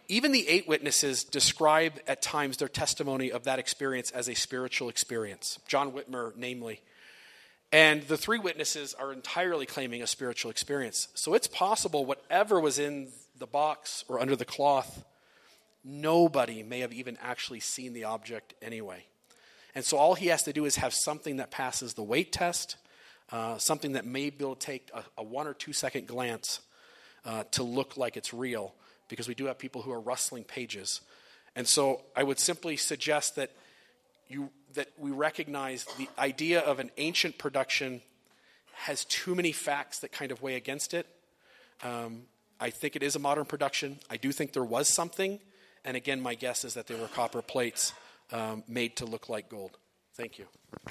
even the eight witnesses describe at times their testimony of that experience as a spiritual experience. John Whitmer, namely. And the three witnesses are entirely claiming a spiritual experience. So it's possible whatever was in the box or under the cloth, nobody may have even actually seen the object anyway. And so all he has to do is have something that passes the weight test, uh, something that may be able to take a, a one or two second glance uh, to look like it's real, because we do have people who are rustling pages. And so I would simply suggest that you that we recognize the idea of an ancient production has too many facts that kind of weigh against it. Um, I think it is a modern production. I do think there was something. And again, my guess is that they were copper plates um, made to look like gold. Thank you.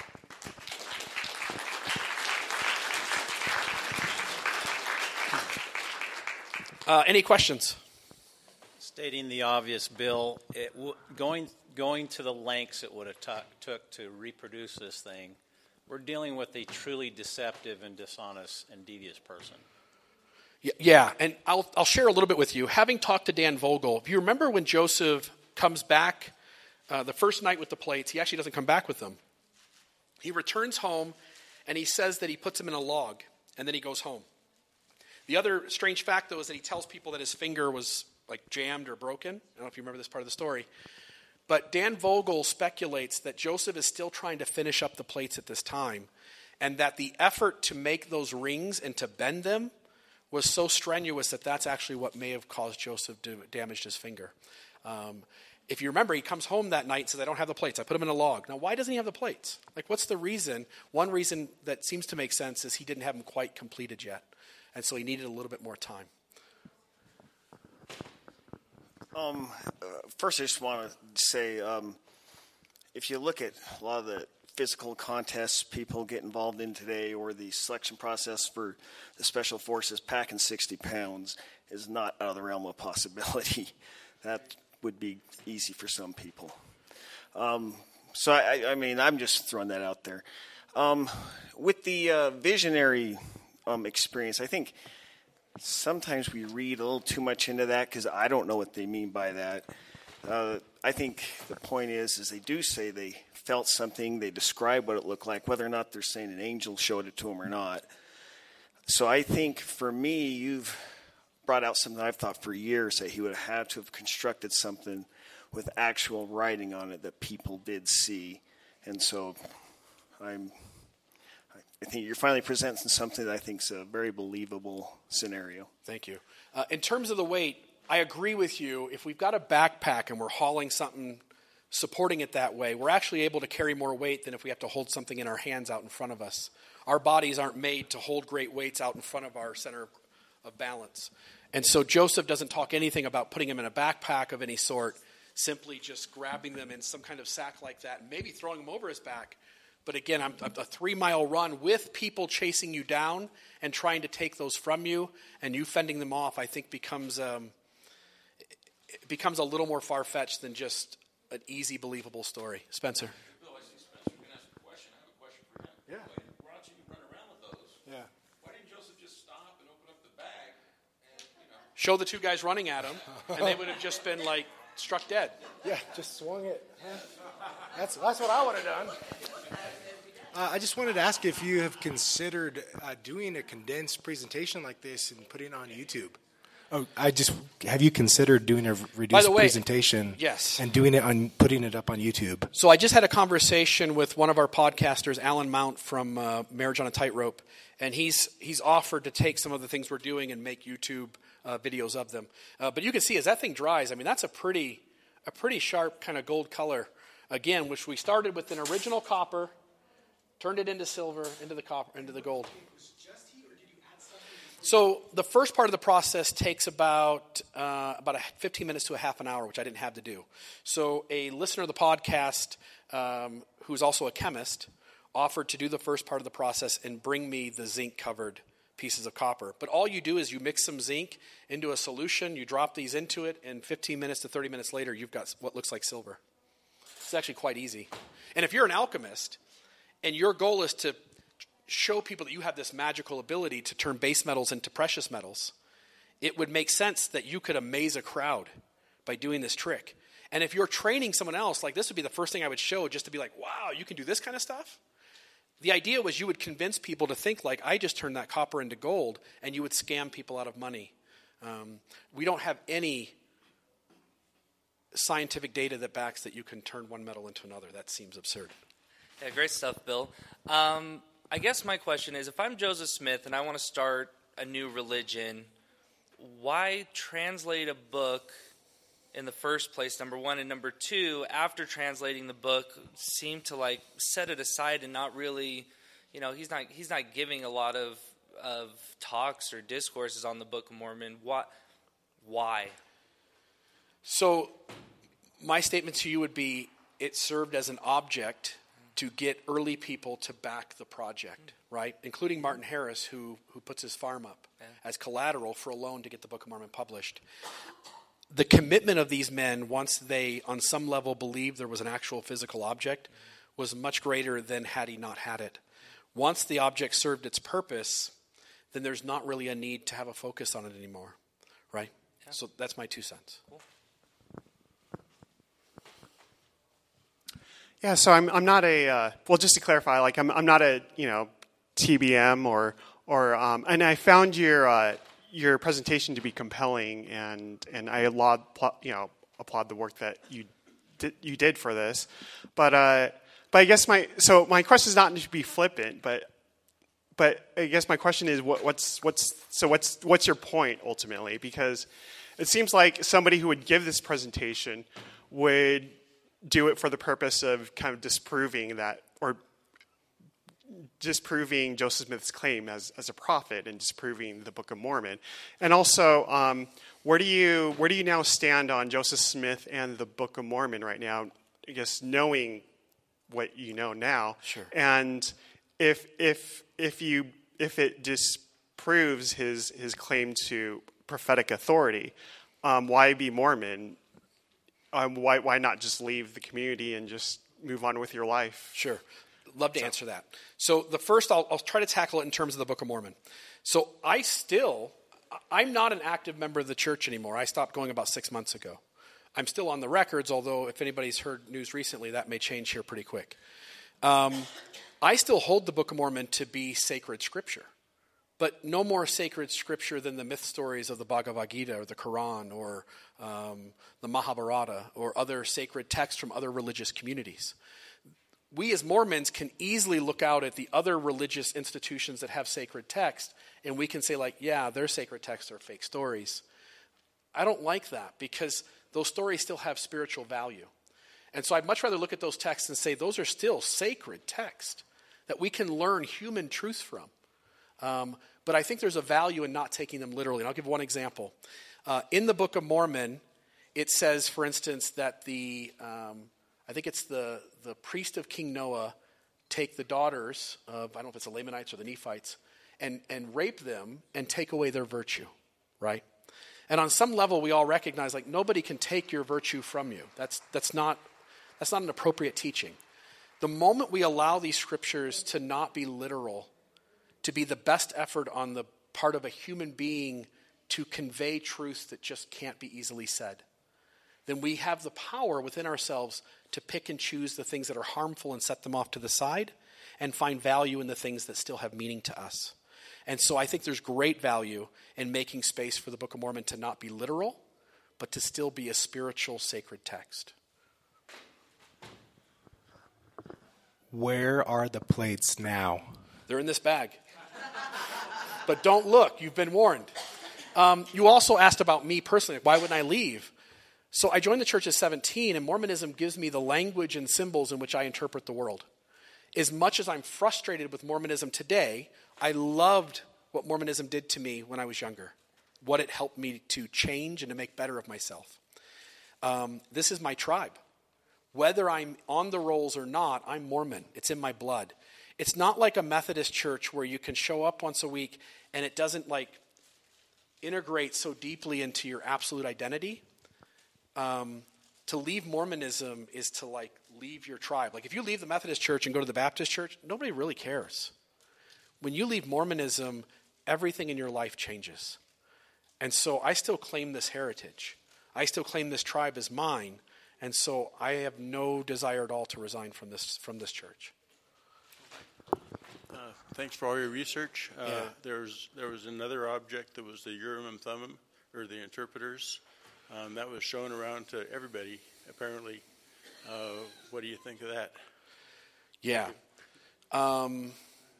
Uh, any questions? Stating the obvious, Bill, it w- going going to the lengths it would have t- took to reproduce this thing, we're dealing with a truly deceptive and dishonest and devious person. Yeah, and I'll I'll share a little bit with you. Having talked to Dan Vogel, if you remember when Joseph comes back uh, the first night with the plates, he actually doesn't come back with them. He returns home, and he says that he puts them in a log, and then he goes home. The other strange fact, though, is that he tells people that his finger was like jammed or broken. I don't know if you remember this part of the story. But Dan Vogel speculates that Joseph is still trying to finish up the plates at this time, and that the effort to make those rings and to bend them was so strenuous that that's actually what may have caused Joseph to damage his finger. Um, if you remember, he comes home that night and says, I don't have the plates. I put them in a log. Now, why doesn't he have the plates? Like, what's the reason? One reason that seems to make sense is he didn't have them quite completed yet, and so he needed a little bit more time. Um, uh, first, I just want to say, um, if you look at a lot of the physical contests people get involved in today, or the selection process for the Special Forces, packing sixty pounds is not out of the realm of possibility. That would be easy for some people. Um, so, I, I mean, I'm just throwing that out there. Um, with the uh, visionary um, experience, I think sometimes we read a little too much into that, because I don't know what they mean by that. Uh, I think the point is, is they do say they felt something. They describe what it looked like, whether or not they're saying an angel showed it to them or not. So I think for me, you've brought out something I've thought for years, that he would have had to have constructed something with actual writing on it that people did see. And so I'm... I think you're finally presenting something that I think is a very believable scenario. Thank you. Uh, in terms of the weight, I agree with you. If we've got a backpack and we're hauling something, supporting it that way, we're actually able to carry more weight than if we have to hold something in our hands out in front of us. Our bodies aren't made to hold great weights out in front of our center of balance. And so Joseph doesn't talk anything about putting them in a backpack of any sort, simply just grabbing them in some kind of sack like that, and maybe throwing them over his back. But again, I'm, a three-mile run with people chasing you down and trying to take those from you, and you fending them off, I think becomes um, it becomes a little more far-fetched than just an easy, believable story. Spencer. Bill, I see Spencer can ask a question. I have a question for him. Yeah. Like, watching you run around with those. Yeah. Why didn't Joseph just stop and open up the bag and, you know? Show the two guys running at him, and they would have just been, like, struck dead. Yeah, just swung it. That's that's what I would have done. Uh, I just wanted to ask if you have considered uh, doing a condensed presentation like this and putting it on YouTube. Oh, I just have you considered doing a reduced By the way, presentation? yes. And doing it on putting it up on YouTube. So I just had a conversation with one of our podcasters, Alan Mount from uh, Marriage on a Tightrope, and he's he's offered to take some of the things we're doing and make YouTube uh, videos of them. Uh, but you can see as that thing dries, I mean, that's a pretty a pretty sharp kind of gold color. Again, which we started with an original copper, turned it into silver, into the copper, into the gold. So the first part of the process takes about uh, about a fifteen minutes to a half an hour, which I didn't have to do. So a listener of the podcast, um, who's also a chemist, offered to do the first part of the process and bring me the zinc-covered pieces of copper. But all you do is you mix some zinc into a solution, you drop these into it, and fifteen minutes to thirty minutes later, you've got what looks like silver. It's actually quite easy. And if you're an alchemist, and your goal is to show people that you have this magical ability to turn base metals into precious metals, it would make sense that you could amaze a crowd by doing this trick. And if you're training someone else, like this would be the first thing I would show, just to be like, wow, you can do this kind of stuff. The idea was you would convince people to think like, I just turned that copper into gold, and you would scam people out of money. Um, we don't have any scientific data that backs that you can turn one metal into another. That seems absurd. Yeah, great stuff, Bill. Um, I guess my question is, if I'm Joseph Smith and I want to start a new religion, why translate a book in the first place, number one? And number two, after translating the book, seem to like set it aside and not really, you know, he's not he's not giving a lot of of talks or discourses on the Book of Mormon. Why? Why? So my statement to you would be, it served as an object to get early people to back the project, right? Including Martin Harris, who who puts his farm up yeah. as collateral for a loan to get the Book of Mormon published. The commitment of these men, once they, on some level, believed there was an actual physical object, was much greater than had he not had it. Once the object served its purpose, then there's not really a need to have a focus on it anymore, right? Yeah. So that's my two cents. Cool. Yeah, so I'm I'm not a uh, well, just to clarify, like I'm I'm not a you know T B M or or um, and I found your uh, your presentation to be compelling, and and I laud you know applaud the work that you did you did for this, but uh, but I guess my so my question is not to be flippant, but but I guess my question is what, what's what's so what's what's your point ultimately? Because it seems like somebody who would give this presentation would do it for the purpose of kind of disproving that, or disproving Joseph Smith's claim as, as a prophet and disproving the Book of Mormon. And also, um, where do you where do you now stand on Joseph Smith and the Book of Mormon right now? I guess knowing what you know now, sure. And if if if you if it disproves his his claim to prophetic authority, um, why be Mormon? Um, why why not just leave the community and just move on with your life? Sure. Love to so. answer that. So the first, I'll, I'll try to tackle it in terms of the Book of Mormon. So I still, I'm not an active member of the church anymore. I stopped going about six months ago. I'm still on the records, although if anybody's heard news recently, that may change here pretty quick. Um, I still hold the Book of Mormon to be sacred scripture. But no more sacred scripture than the myth stories of the Bhagavad Gita or the Quran or um, the Mahabharata or other sacred texts from other religious communities. We as Mormons can easily look out at the other religious institutions that have sacred text, and we can say like, yeah, their sacred texts are fake stories. I don't like that because those stories still have spiritual value. And so I'd much rather look at those texts and say those are still sacred texts that we can learn human truth from. Um, but I think there's a value in not taking them literally. And I'll give one example. Uh, in the Book of Mormon, it says, for instance, that the, um, I think it's the, the priest of King Noah take the daughters of, I don't know if it's the Lamanites or the Nephites, and, and rape them and take away their virtue, right? And on some level, we all recognize, like, nobody can take your virtue from you. That's, that's, not, that's not an appropriate teaching. The moment we allow these scriptures to not be literal, to be the best effort on the part of a human being to convey truths that just can't be easily said, then we have the power within ourselves to pick and choose the things that are harmful and set them off to the side and find value in the things that still have meaning to us. And so I think there's great value in making space for the Book of Mormon to not be literal, but to still be a spiritual, sacred text. Where are the plates now? They're in this bag. But don't look. You've been warned. Um, you also asked about me personally. Why wouldn't I leave? So I joined the church at seventeen, and Mormonism gives me the language and symbols in which I interpret the world. As much as I'm frustrated with Mormonism today, I loved what Mormonism did to me when I was younger, what it helped me to change and to make better of myself. Um, this is my tribe. Whether I'm on the rolls or not, I'm Mormon. It's in my blood. It's not like a Methodist church where you can show up once a week and it doesn't like integrate so deeply into your absolute identity. Um, to leave Mormonism is to like leave your tribe. Like if you leave the Methodist church and go to the Baptist church, nobody really cares. When you leave Mormonism, everything in your life changes. And so I still claim this heritage. I still claim this tribe as mine, and so I have no desire at all to resign from this from this church. Uh, thanks for all your research. Uh, Yeah. There's there was another object that was the Urim and Thummim, or the interpreters, um, that was shown around to everybody. Apparently, uh, what do you think of that? Yeah. Um,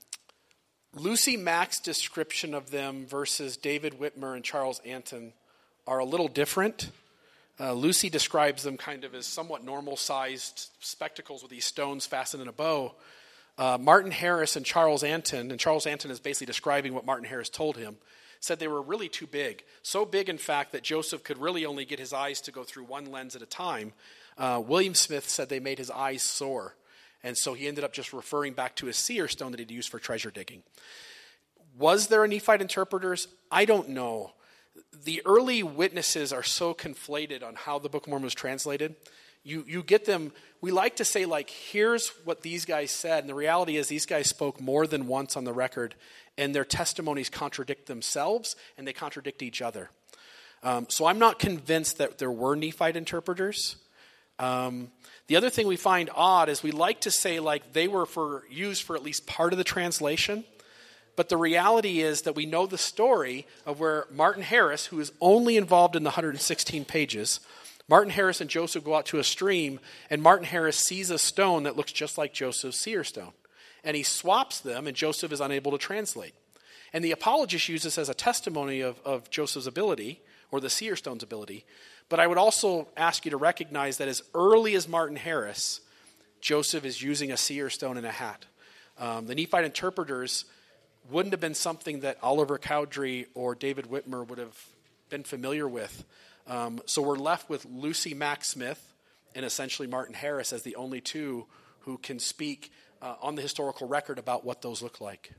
Lucy Mack's description of them versus David Whitmer and Charles Anton are a little different. Uh, Lucy describes them kind of as somewhat normal-sized spectacles with these stones fastened in a bow. Uh, Martin Harris and Charles Anton, and Charles Anton is basically describing what Martin Harris told him, said they were really too big. So big, in fact, that Joseph could really only get his eyes to go through one lens at a time. Uh, William Smith said they made his eyes sore. And so he ended up just referring back to his seer stone that he'd used for treasure digging. Was there a Nephite interpreters? I don't know. The early witnesses are so conflated on how the Book of Mormon was translated. You you get them, we like to say, like, here's what these guys said. And the reality is these guys spoke more than once on the record, and their testimonies contradict themselves, and they contradict each other. Um, so I'm not convinced that there were Nephite interpreters. Um, the other thing we find odd is we like to say, like, they were for used for at least part of the translation. But the reality is that we know the story of where Martin Harris, who is only involved in the one hundred sixteen pages, Martin Harris and Joseph go out to a stream, and Martin Harris sees a stone that looks just like Joseph's seer stone. And he swaps them, and Joseph is unable to translate. And the apologist uses this as a testimony of, of Joseph's ability, or the seer stone's ability. But I would also ask you to recognize that as early as Martin Harris, Joseph is using a seer stone in a hat. Um, the Nephite interpreters wouldn't have been something that Oliver Cowdery or David Whitmer would have been familiar with. Um, so we're left with Lucy Mack Smith and essentially Martin Harris as the only two who can speak uh, on the historical record about what those look like.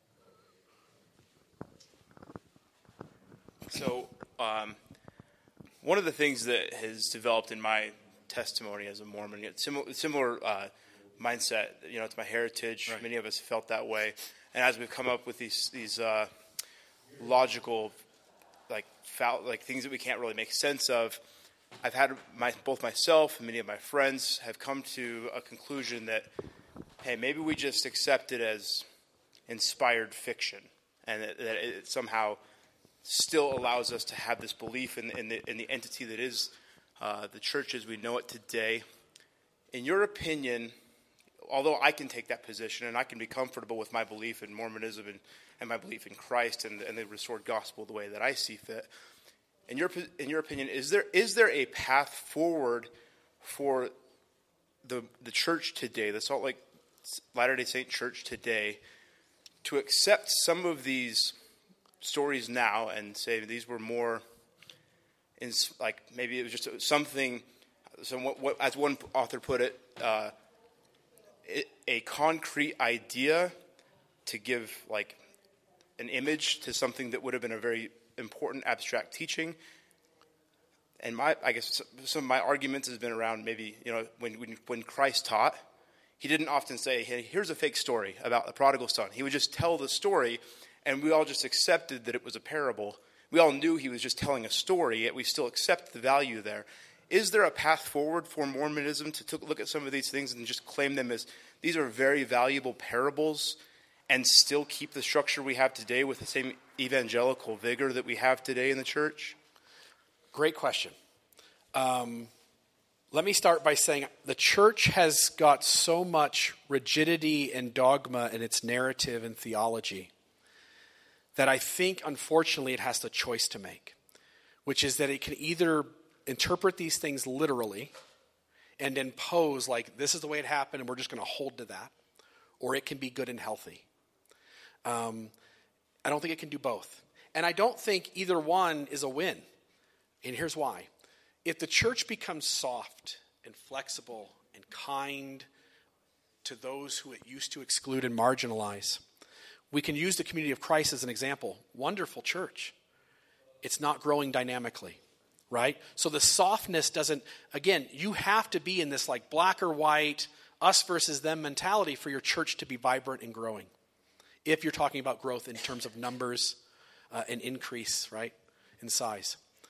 So um, one of the things that has developed in my testimony as a Mormon, it's similar, similar uh, mindset, you know, it's my heritage. Right. Many of us felt that way. And as we've come up with these these uh, logical, like foul, like things that we can't really make sense of, I've had my both myself and many of my friends have come to a conclusion that, hey, maybe we just accept it as inspired fiction, and that, that it somehow still allows us to have this belief in, in, the, in the entity that is uh, the church as we know it today. In your opinion, although I can take that position and I can be comfortable with my belief in Mormonism and, and my belief in Christ and, and the restored gospel the way that I see fit, in your in your opinion, is there is there a path forward for the the church today, the Salt Lake Latter-day Saint Church today, to accept some of these stories now and say these were more, in, like maybe it was just something, so what, what, as one author put it, uh, it, a concrete idea to give like an image to something that would have been a very important abstract teaching. And my, I guess some of my arguments has been around maybe, you know, when when, when Christ taught, he didn't often say, hey, here's a fake story about the prodigal son. He would just tell the story, and we all just accepted that it was a parable. We all knew he was just telling a story, yet we still accept the value there. Is there a path forward for Mormonism to t- look at some of these things and just claim them as these are very valuable parables and still keep the structure we have today with the same evangelical vigor that we have today in the church? Great question. Um, let me start by saying the church has got so much rigidity and dogma in its narrative and theology that I think, unfortunately, it has the choice to make, which is that it can either interpret these things literally and impose, like, this is the way it happened and we're just going to hold to that, or it can be good and healthy. Um, I don't think it can do both. And I don't think either one is a win. And here's why. If the church becomes soft and flexible and kind to those who it used to exclude and marginalize, we can use the community of Christ as an example. Wonderful church. It's not growing dynamically, right? So the softness doesn't, again, you have to be in this like black or white, us versus them mentality for your church to be vibrant and growing. If you're talking about growth in terms of numbers uh, and increase, right, in size.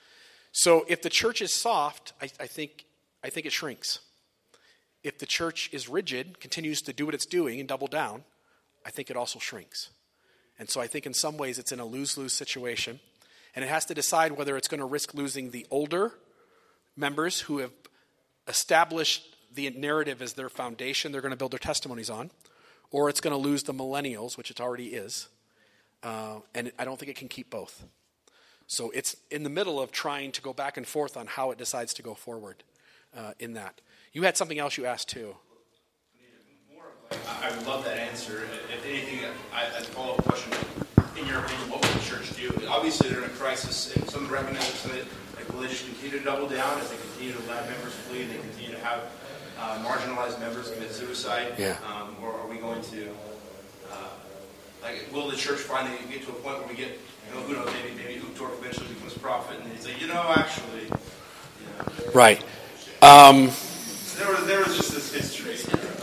So if the church is soft, I, I think I think it shrinks. If the church is rigid, continues to do what it's doing and double down, I think it also shrinks. And so I think in some ways it's in a lose-lose situation. And it has to decide whether it's going to risk losing the older members who have established the narrative as their foundation they're going to build their testimonies on, or it's going to lose the millennials, which it already is. Uh, and I don't think it can keep both. So it's in the middle of trying to go back and forth on how it decides to go forward uh, in that. You had something else you asked too. I would love that answer. If anything, I, a follow-up question. In your opinion, what would the church do? Obviously, they're in a crisis, and some recognize that like, will they just continue to double down as they continue to let members flee and they continue to have uh, marginalized members commit suicide? Yeah. Um, or are we going to, uh, like, will the church finally get to a point where we get, you know, who knows, maybe maybe Uchtdorf eventually becomes prophet, and he's like, you know, actually, you know. Right. Um, there was there was just this history.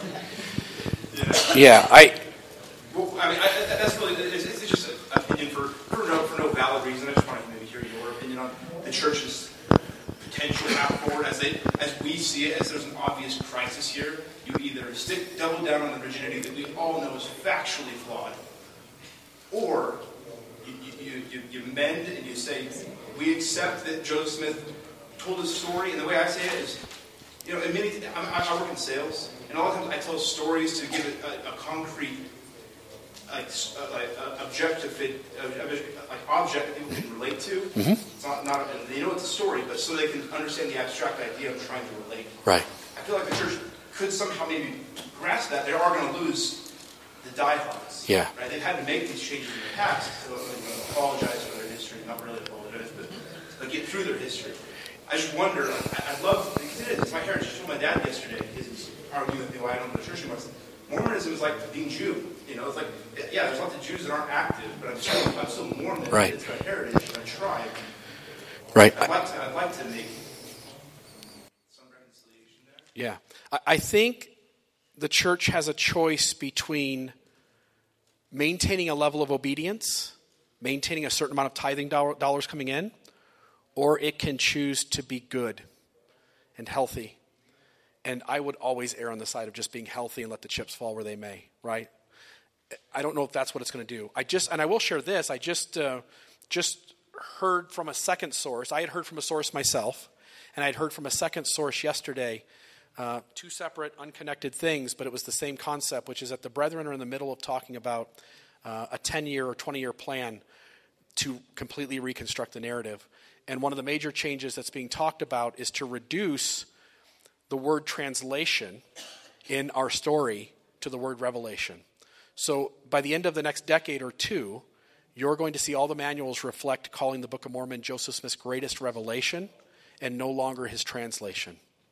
Yeah, I. Well, I mean, I, that's really it's, it's just an opinion for for no for no valid reason. I just want to maybe hear your opinion on the church's potential path forward as they as we see it. As there's an obvious crisis here, you either stick double down on the rigidity that we all know is factually flawed, or you you, you, you mend and you say we accept that Joseph Smith told his story. And the way I say it is, you know, in many I, I work in sales. And a lot of times I tell stories to give it a, a concrete, like, uh, like uh, objective, uh, like object that people can relate to. Mm-hmm. It's not, not a, they know it's a story, but so they can understand the abstract idea I'm trying to relate. Right. I feel like the church could somehow maybe grasp that. They are going to lose the diehards. Yeah. Right. They've had to make these changes in the past, so they're going to apologize for their history. Not really apologize, but, but get through their history. I just wonder. I, I love because it is. It's my heritage. I told my dad yesterday. His, arguing with me why I don't go to church anymore. Mormonism is like being Jew. You know, it's like, yeah, there's lots of Jews that aren't active, but I'm still, I'm still Mormon. Right. It's my heritage, my tribe. Right. I'd like to, I'd like to make some reconciliation there. Yeah. I, I think the church has a choice between maintaining a level of obedience, maintaining a certain amount of tithing dollar, dollars coming in, or it can choose to be good and healthy. And I would always err on the side of just being healthy and let the chips fall where they may, right? I don't know if that's what it's going to do. I just, and I will share this, I just uh, just heard from a second source. I had heard from a source myself, and I had heard from a second source yesterday, uh, two separate, unconnected things, but it was the same concept, which is that the brethren are in the middle of talking about uh, a ten-year or twenty-year plan to completely reconstruct the narrative. And one of the major changes that's being talked about is to reduce the word translation in our story to the word revelation. So by the end of the next decade or two, you're going to see all the manuals reflect calling the Book of Mormon Joseph Smith's greatest revelation and no longer his translation.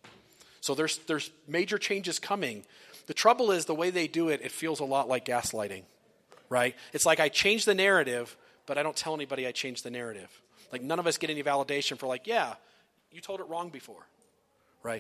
So there's there's major changes coming. The trouble is the way they do it, it feels a lot like gaslighting, right? It's like I change the narrative, but I don't tell anybody I changed the narrative. Like none of us get any validation for like, yeah, you told it wrong before, right?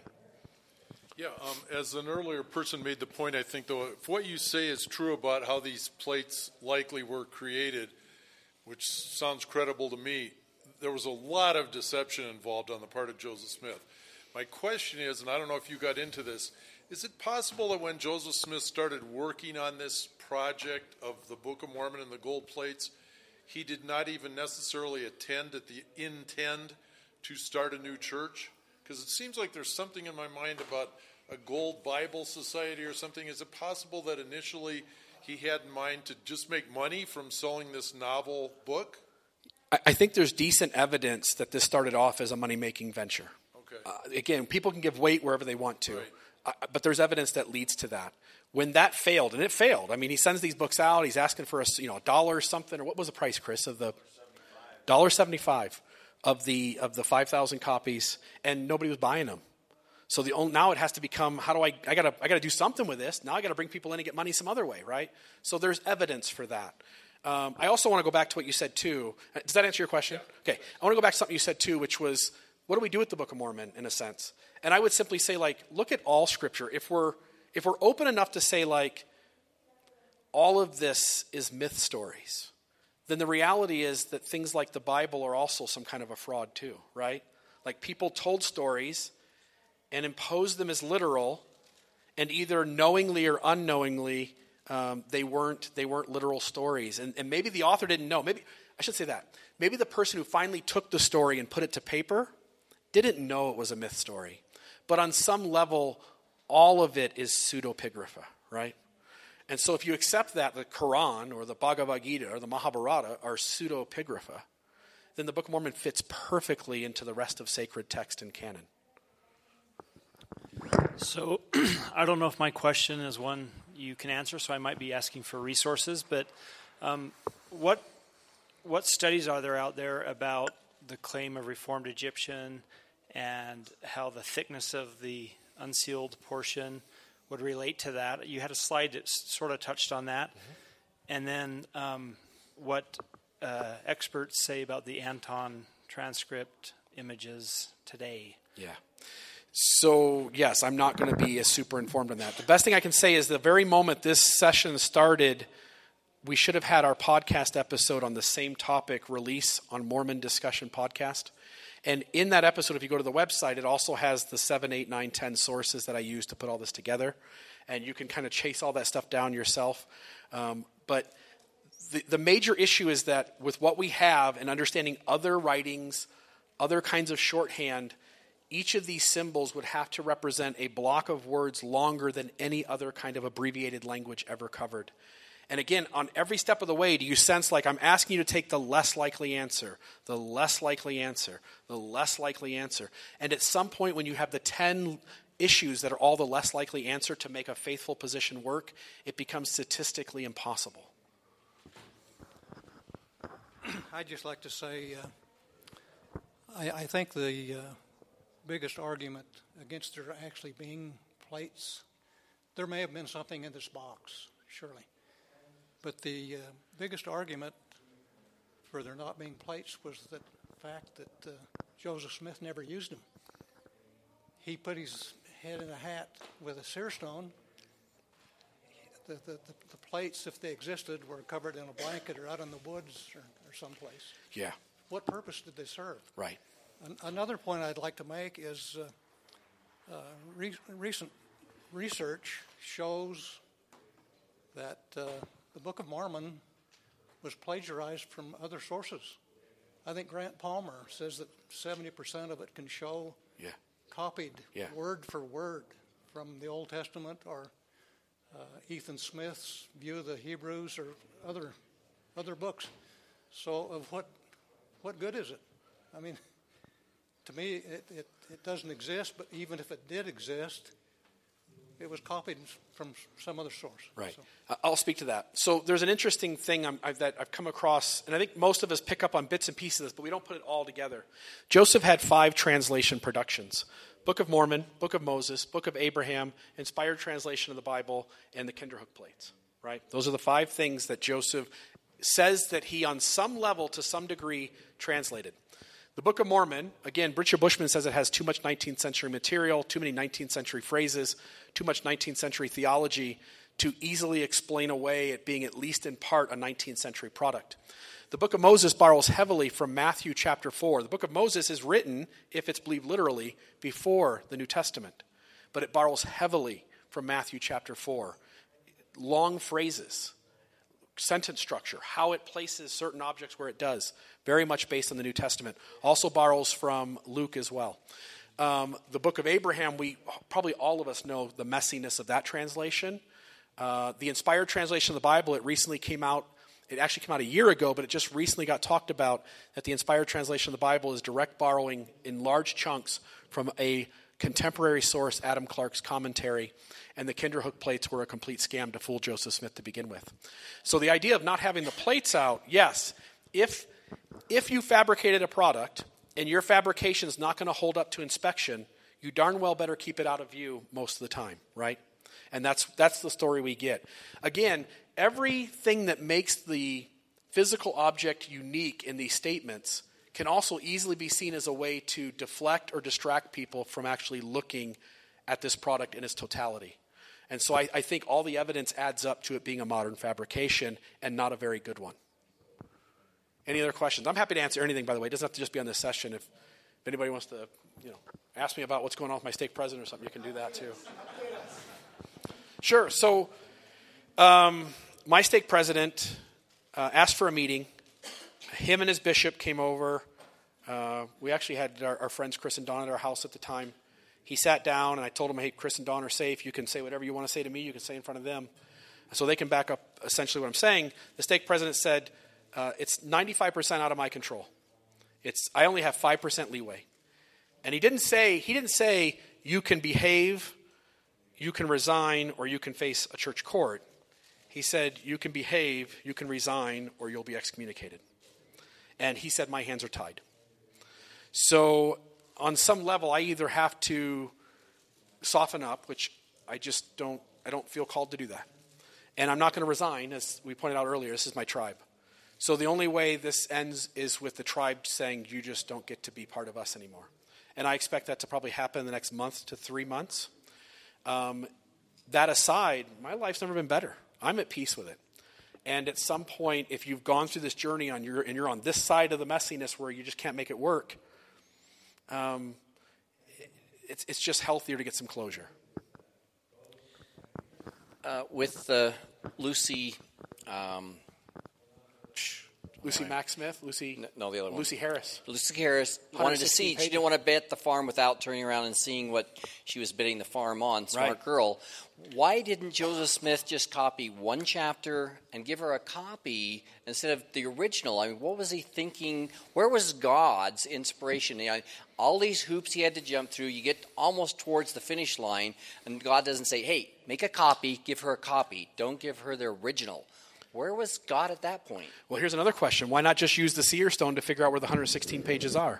Yeah, um, as an earlier person made the point, I think, though, if what you say is true about how these plates likely were created, which sounds credible to me, there was a lot of deception involved on the part of Joseph Smith. My question is, and I don't know if you got into this, is it possible that when Joseph Smith started working on this project of the Book of Mormon and the gold plates, he did not even necessarily attend at the intend to start a new church? Because it seems like there's something in my mind about a gold Bible society or something. Is it possible that initially he had in mind to just make money from selling this novel book? I think there's decent evidence that this started off as a money-making venture. Okay. Uh, again, people can give weight wherever they want to, Right. uh, but there's evidence that leads to that. When that failed, and it failed, I mean, he sends these books out. He's asking for a you know a dollar or something, or what was the price, Chris, of the one dollar seventy-five of the of the five thousand copies, and nobody was buying them. So the only, now it has to become, how do I, I gotta, I gotta do something with this. Now I gotta bring people in and get money some other way, right? So there's evidence for that. Um, I also want to go back to what you said too. Does that answer your question? Yeah. Okay. I want to go back to something you said too, which was, what do we do with the Book of Mormon in a sense? And I would simply say, like, look at all Scripture. If we're if we're open enough to say, like, all of this is myth stories, then the reality is that things like the Bible are also some kind of a fraud too, right? Like people told stories and imposed them as literal, and either knowingly or unknowingly, um, they weren't they weren't literal stories. And, and maybe the author didn't know. Maybe I should say that. Maybe the person who finally took the story and put it to paper didn't know it was a myth story. But on some level, all of it is pseudepigrapha, right? And so if you accept that the Quran or the Bhagavad Gita or the Mahabharata are pseudepigrapha, then the Book of Mormon fits perfectly into the rest of sacred text and canon. So I don't know if my question is one you can answer, so I might be asking for resources, but um, what what studies are there out there about the claim of Reformed Egyptian and how the thickness of the unsealed portion would relate to that? You had a slide that sort of touched on that. Mm-hmm. And then um, what uh, experts say about the Anton transcript images today. Yeah. So, yes, I'm not going to be as super informed on that. The best thing I can say is the very moment this session started, we should have had our podcast episode on the same topic release on Mormon Discussion Podcast. And in that episode, if you go to the website, it also has the seven, eight, nine, ten sources that I used to put all this together. And you can kind of chase all that stuff down yourself. Um, but the, the major issue is that with what we have and understanding other writings, other kinds of shorthand, each of these symbols would have to represent a block of words longer than any other kind of abbreviated language ever covered. And again, on every step of the way, do you sense like I'm asking you to take the less likely answer, the less likely answer, the less likely answer. And at some point when you have the ten issues that are all the less likely answer to make a faithful position work, it becomes statistically impossible. I'd just like to say uh, I, I think the uh, biggest argument against there actually being plates, there may have been something in this box, surely. But the uh, biggest argument for there not being plates was the fact that uh, Joseph Smith never used them. He put his head in a hat with a seer stone. The, the, the, the plates, if they existed, were covered in a blanket or out in the woods or, or someplace. Yeah. What purpose did they serve? Right. An, another point I'd like to make is uh, uh, re- recent research shows that uh, the Book of Mormon was plagiarized from other sources. I think Grant Palmer says that seventy percent of it can show yeah. copied yeah. word for word from the Old Testament or uh, Ethan Smith's View of the Hebrews or other other books. So of what what good is it? I mean, to me, it, it, it doesn't exist, but even if it did exist, it was copied from some other source. Right. So. I'll speak to that. So there's an interesting thing I'm, I've, that I've come across, and I think most of us pick up on bits and pieces of this, but we don't put it all together. Joseph had five translation productions: Book of Mormon, Book of Moses, Book of Abraham, inspired translation of the Bible, and the Kinderhook plates. Right? Those are the five things that Joseph says that he, on some level, to some degree, translated. The Book of Mormon, again, Richard Bushman says it has too much nineteenth century material, too many nineteenth century phrases, too much nineteenth century theology to easily explain away it being at least in part a nineteenth century product. The Book of Moses borrows heavily from Matthew chapter four. The Book of Moses is written, if it's believed literally, before the New Testament, but it borrows heavily from Matthew chapter four. Long phrases, sentence structure, how it places certain objects where it does, very much based on the New Testament. Also borrows from Luke as well. Um, the Book of Abraham, we probably all of us know the messiness of that translation. Uh, the inspired translation of the Bible, it recently came out, it actually came out a year ago, but it just recently got talked about that the inspired translation of the Bible is direct borrowing in large chunks from a contemporary source, Adam Clark's commentary, and the Kinderhook plates were a complete scam to fool Joseph Smith to begin with. So the idea of not having the plates out, yes, if if you fabricated a product and your fabrication is not going to hold up to inspection, you darn well better keep it out of view most of the time, right? And that's that's the story we get. Again, everything that makes the physical object unique in these statements can also easily be seen as a way to deflect or distract people from actually looking at this product in its totality. And so I, I think all the evidence adds up to it being a modern fabrication and not a very good one. Any other questions? I'm happy to answer anything, by the way. It doesn't have to just be on this session. If If anybody wants to, you know, ask me about what's going on with my stake president or something, you can do that too. Sure. So um, my stake president uh, asked for a meeting. Him and his bishop came over. Uh, we actually had our, our friends Chris and Don at our house at the time. He sat down, and I told him, hey, Chris and Don are safe. You can say whatever you want to say to me. You can say in front of them. So they can back up essentially what I'm saying. The stake president said, uh, it's ninety-five percent out of my control. It's I only have five percent leeway. And he didn't say, he didn't say you can behave, you can resign, or you can face a church court. He said you can behave, you can resign, or you'll be excommunicated. And he said my hands are tied. So on some level, I either have to soften up, which I just don't, I don't feel called to do that. And I'm not going to resign, as we pointed out earlier, this is my tribe. So the only way this ends is with the tribe saying you just don't get to be part of us anymore. And I expect that to probably happen in the next month to three months. Um, that aside, my life's never been better. I'm at peace with it. And at some point, if you've gone through this journey on your, and you're on this side of the messiness where you just can't make it work, um, it's, it's just healthier to get some closure. Uh, with uh, Lucy... Um, Lucy Mack Smith, Lucy no, the other one. Lucy Harris. Lucy Harris wanted to see. Pages. She didn't want to bet the farm without turning around and seeing what she was bidding the farm on. Smart right. girl. Why didn't Joseph Smith just copy one chapter and give her a copy instead of the original? I mean, what was he thinking? Where was God's inspiration? You know, all these hoops he had to jump through. You get almost towards the finish line, and God doesn't say, "Hey, make a copy. Give her a copy. Don't give her the original." Where was God at that point? Well, here's another question. Why not just use the seer stone to figure out where the one hundred sixteen pages are?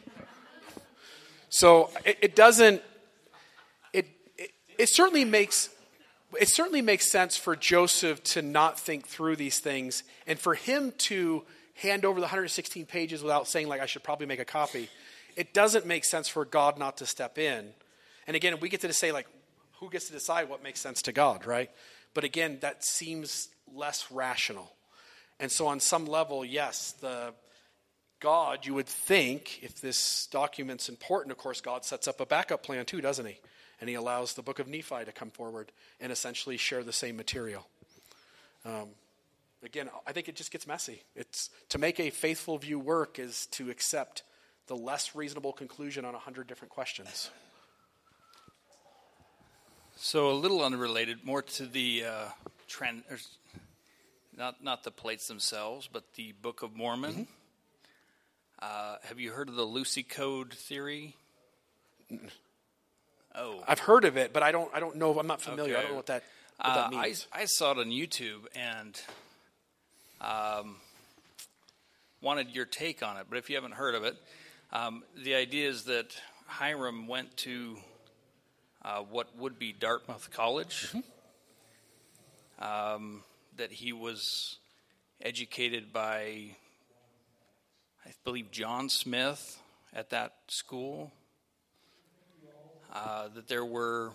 So it, it doesn't, it, it it certainly makes, it certainly makes sense for Joseph to not think through these things and for him to hand over the one hundred sixteen pages without saying, like, I should probably make a copy. It doesn't make sense for God not to step in. And again, we get to say, like, who gets to decide what makes sense to God, right? But again, that seems less rational. And so on some level, yes, the God, you would think, if this document's important, of course, God sets up a backup plan too, doesn't he? And he allows the book of Nephi to come forward and essentially share the same material. Um, again, I think it just gets messy. It's to make a faithful view work is to accept the less reasonable conclusion on a hundred different questions. So a little unrelated, more to the uh, trend, not not the plates themselves, but the Book of Mormon. Mm-hmm. Uh, have you heard of the Lucy Code theory? Oh, I've heard of it, but I don't. I don't know. I'm not familiar. Okay. I don't know what that what uh, that means. I, I saw it on YouTube and um, wanted your take on it. But if you haven't heard of it, um, the idea is that Hiram went to Uh, what would be Dartmouth College, mm-hmm. um, that he was educated by, I believe, John Smith at that school, uh, that there were,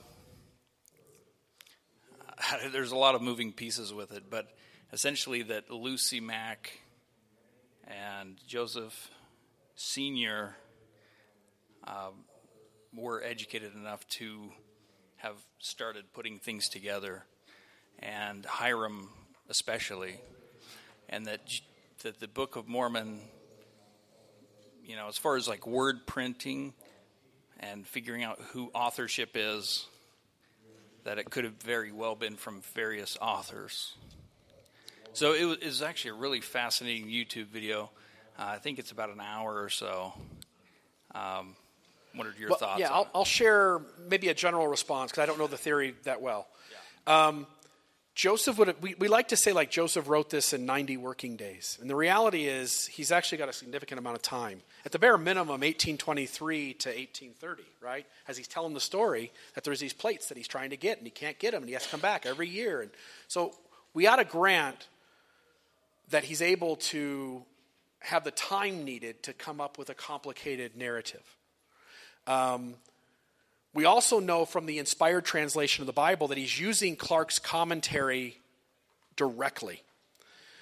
uh, there's a lot of moving pieces with it, but essentially that Lucy Mack and Joseph Senior um, were educated enough to have started putting things together, and Hiram especially, and that that the Book of Mormon, you know, as far as like word printing and figuring out who authorship is, that it could have very well been from various authors. So it was, it was actually a really fascinating YouTube video. Uh, I think it's about an hour or so. Um, What are your well, thoughts? Yeah, on I'll, it? I'll share maybe a general response because I don't know the theory that well. Yeah. Um, Joseph would have, we, we like to say like Joseph wrote this in ninety working days. And the reality is he's actually got a significant amount of time. At the bare minimum, eighteen twenty-three to eighteen thirty, right? As he's telling the story that there's these plates that he's trying to get and he can't get them and he has to come back every year. And so we ought to grant that he's able to have the time needed to come up with a complicated narrative. Um, we also know from the inspired translation of the Bible that he's using Clark's commentary directly.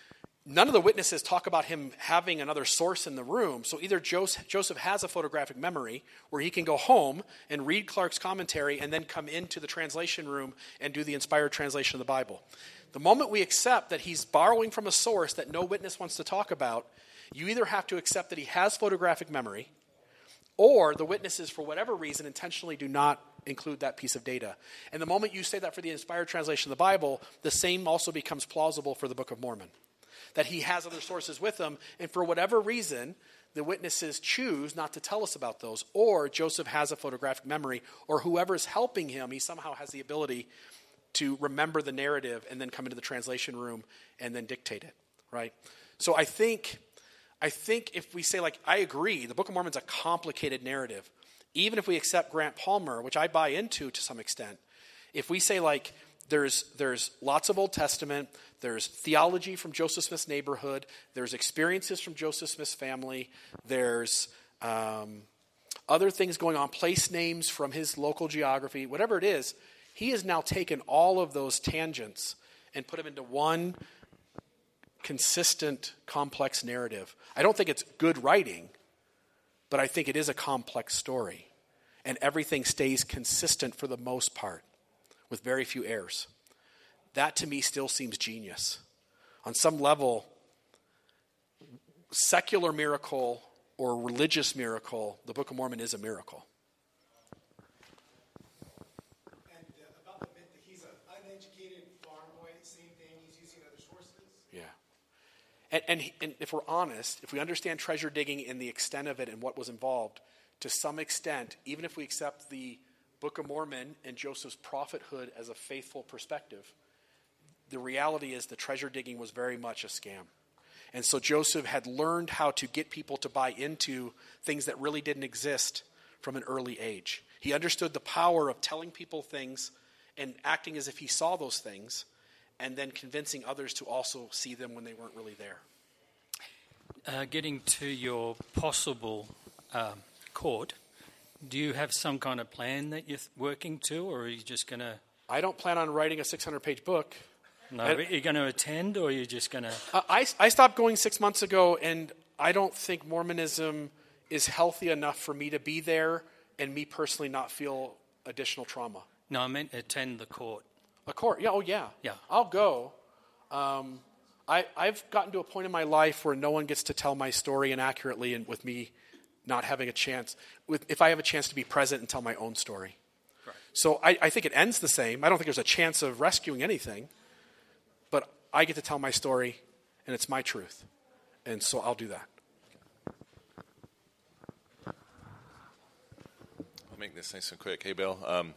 none of the witnesses talk about him having another source in the room. So either Joseph, Joseph has a photographic memory where he can go home and read Clark's commentary and then come into the translation room and do the inspired translation of the Bible. The moment we accept that he's borrowing from a source that no witness wants to talk about, you either have to accept that he has photographic memory, or the witnesses, for whatever reason, intentionally do not include that piece of data. And the moment you say that for the inspired translation of the Bible, the same also becomes plausible for the Book of Mormon. That he has other sources with him, and for whatever reason, the witnesses choose not to tell us about those, or Joseph has a photographic memory, or whoever's helping him, he somehow has the ability to remember the narrative and then come into the translation room and then dictate it, right? So I think, I think if we say, like, I agree, the Book of Mormon's a complicated narrative. Even if we accept Grant Palmer, which I buy into to some extent, if we say, like, there's there's lots of Old Testament, there's theology from Joseph Smith's neighborhood, there's experiences from Joseph Smith's family, there's um, other things going on, place names from his local geography, whatever it is, he has now taken all of those tangents and put them into one consistent, complex narrative. I don't think it's good writing, but I think it is a complex story. And everything stays consistent for the most part, with very few errors. That to me still seems genius. On some level, secular miracle or religious miracle, the Book of Mormon is a miracle. And uh, about the myth that he's an uneducated farm boy, same thing, he's using other sources. Yeah. And, and, and if we're honest, if we understand treasure digging and the extent of it and what was involved, to some extent, even if we accept the Book of Mormon and Joseph's prophethood as a faithful perspective, the reality is the treasure digging was very much a scam. And so Joseph had learned how to get people to buy into things that really didn't exist from an early age. He understood the power of telling people things and acting as if he saw those things, and then convincing others to also see them when they weren't really there. Uh, getting to your possible um, court, do you have some kind of plan that you're working to, or are you just going to... I don't plan on writing a six hundred page book. No, and, are you going to attend, or are you just going to... Uh, I, I stopped going six months ago, and I don't think Mormonism is healthy enough for me to be there and me personally not feel additional trauma. No, I meant attend the court. A court? Yeah, oh yeah. Yeah. I'll go. Um, I, I've gotten to a point in my life where no one gets to tell my story inaccurately, and with me not having a chance, with, if I have a chance to be present and tell my own story. Right. So I, I think it ends the same. I don't think there's a chance of rescuing anything, but I get to tell my story, and it's my truth. And so I'll do that. I'll make this nice and quick. Hey, Bill. Um,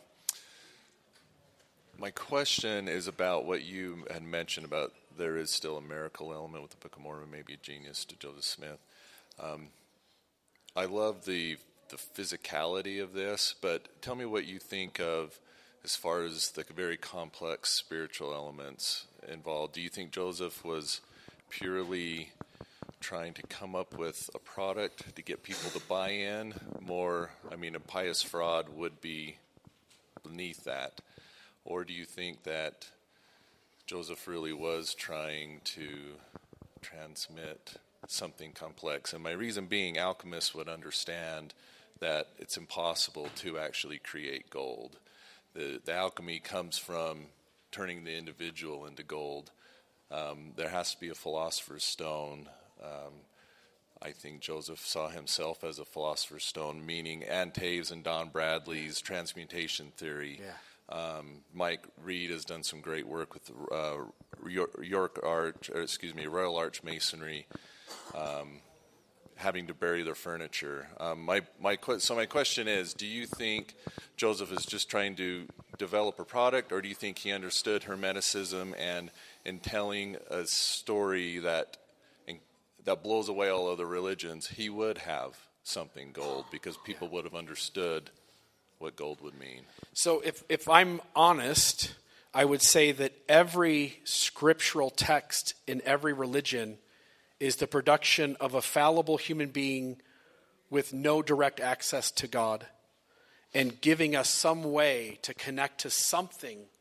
my question is about what you had mentioned about there is still a miracle element with the Book of Mormon, maybe a genius to Joseph Smith. Um, I love the the physicality of this, but tell me what you think of as far as the very complex spiritual elements involved. Do you think Joseph was purely trying to come up with a product to get people to buy in? More, I mean, a pious fraud would be beneath that. Or do you think that Joseph really was trying to transmit something complex? And my reason being, alchemists would understand that it's impossible to actually create gold. The, the alchemy comes from turning the individual into gold. Um, there has to be a philosopher's stone. Um, I think Joseph saw himself as a philosopher's stone, meaning Ann Taves and Don Bradley's transmutation theory. Yeah. Um, Mike Reed has done some great work with uh, York Arch, or excuse me, Royal Arch Masonry, um, having to bury their furniture. Um, my my so my question is: do you think Joseph is just trying to develop a product, or do you think he understood Hermeticism and in telling a story that in, that blows away all other religions, he would have something gold because people would have understood what gold would mean? So if, if I'm honest, I would say that every scriptural text in every religion is the production of a fallible human being with no direct access to God and giving us some way to connect to something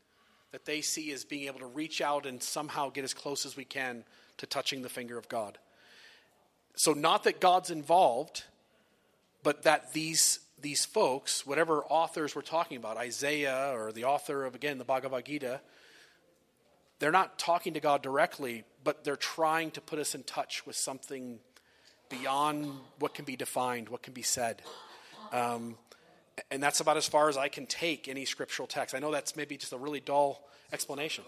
that they see as being able to reach out and somehow get as close as we can to touching the finger of God. So not that God's involved, but that these these folks, whatever authors we're talking about, Isaiah or the author of, again, the Bhagavad Gita, they're not talking to God directly, but they're trying to put us in touch with something beyond what can be defined, what can be said. Um, and that's about as far as I can take any scriptural text. I know that's maybe just a really dull explanation.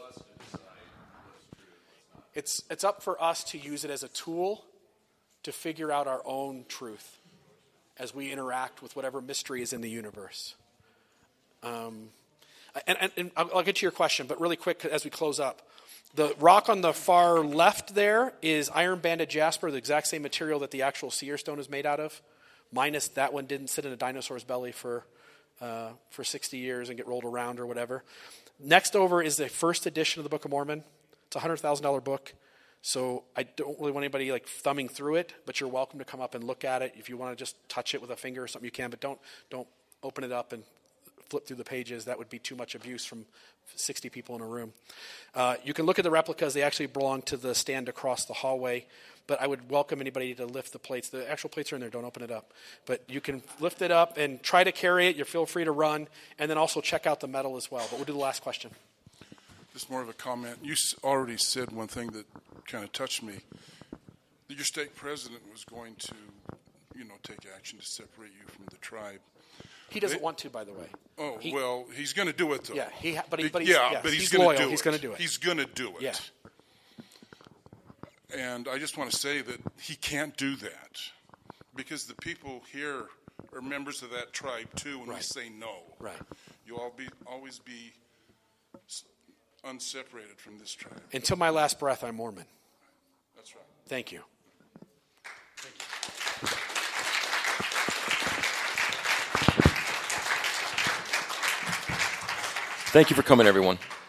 It's, it's up for us to use it as a tool to figure out our own truth as we interact with whatever mystery is in the universe. Um, and, and, and I'll get to your question, but really quick as we close up. The rock on the far left there is iron banded jasper, the exact same material that the actual seer stone is made out of, minus that one didn't sit in a dinosaur's belly for uh, for sixty years and get rolled around or whatever. Next over is the first edition of the Book of Mormon. It's a one hundred thousand dollars book. So I don't really want anybody like thumbing through it, but you're welcome to come up and look at it. If you want to just touch it with a finger or something, you can, but don't don't open it up and flip through the pages. That would be too much abuse from sixty people in a room. Uh, you can look at the replicas. They actually belong to the stand across the hallway, but I would welcome anybody to lift the plates. The actual plates are in there. Don't open it up. But you can lift it up and try to carry it. You feel free to run, and then also check out the metal as well. But we'll do the last question. Just more of a comment. You already said one thing that kind of touched me. That your stake president was going to, you know, take action to separate you from the tribe. He doesn't they, want to, by the way. Oh, he, well, he's going to do it, though. Yeah, he ha- but, he, but he's, yeah, yes, but he's, he's going loyal. to do he's it. going to do it. He's going to do it. Yeah. And I just want to say that he can't do that because the people here are members of that tribe, too, and right. we say no. Right. You'll all be, always be unseparated from this tribe. Until my last breath, I'm Mormon. That's right. Thank you. Thank you. Thank you for coming, everyone.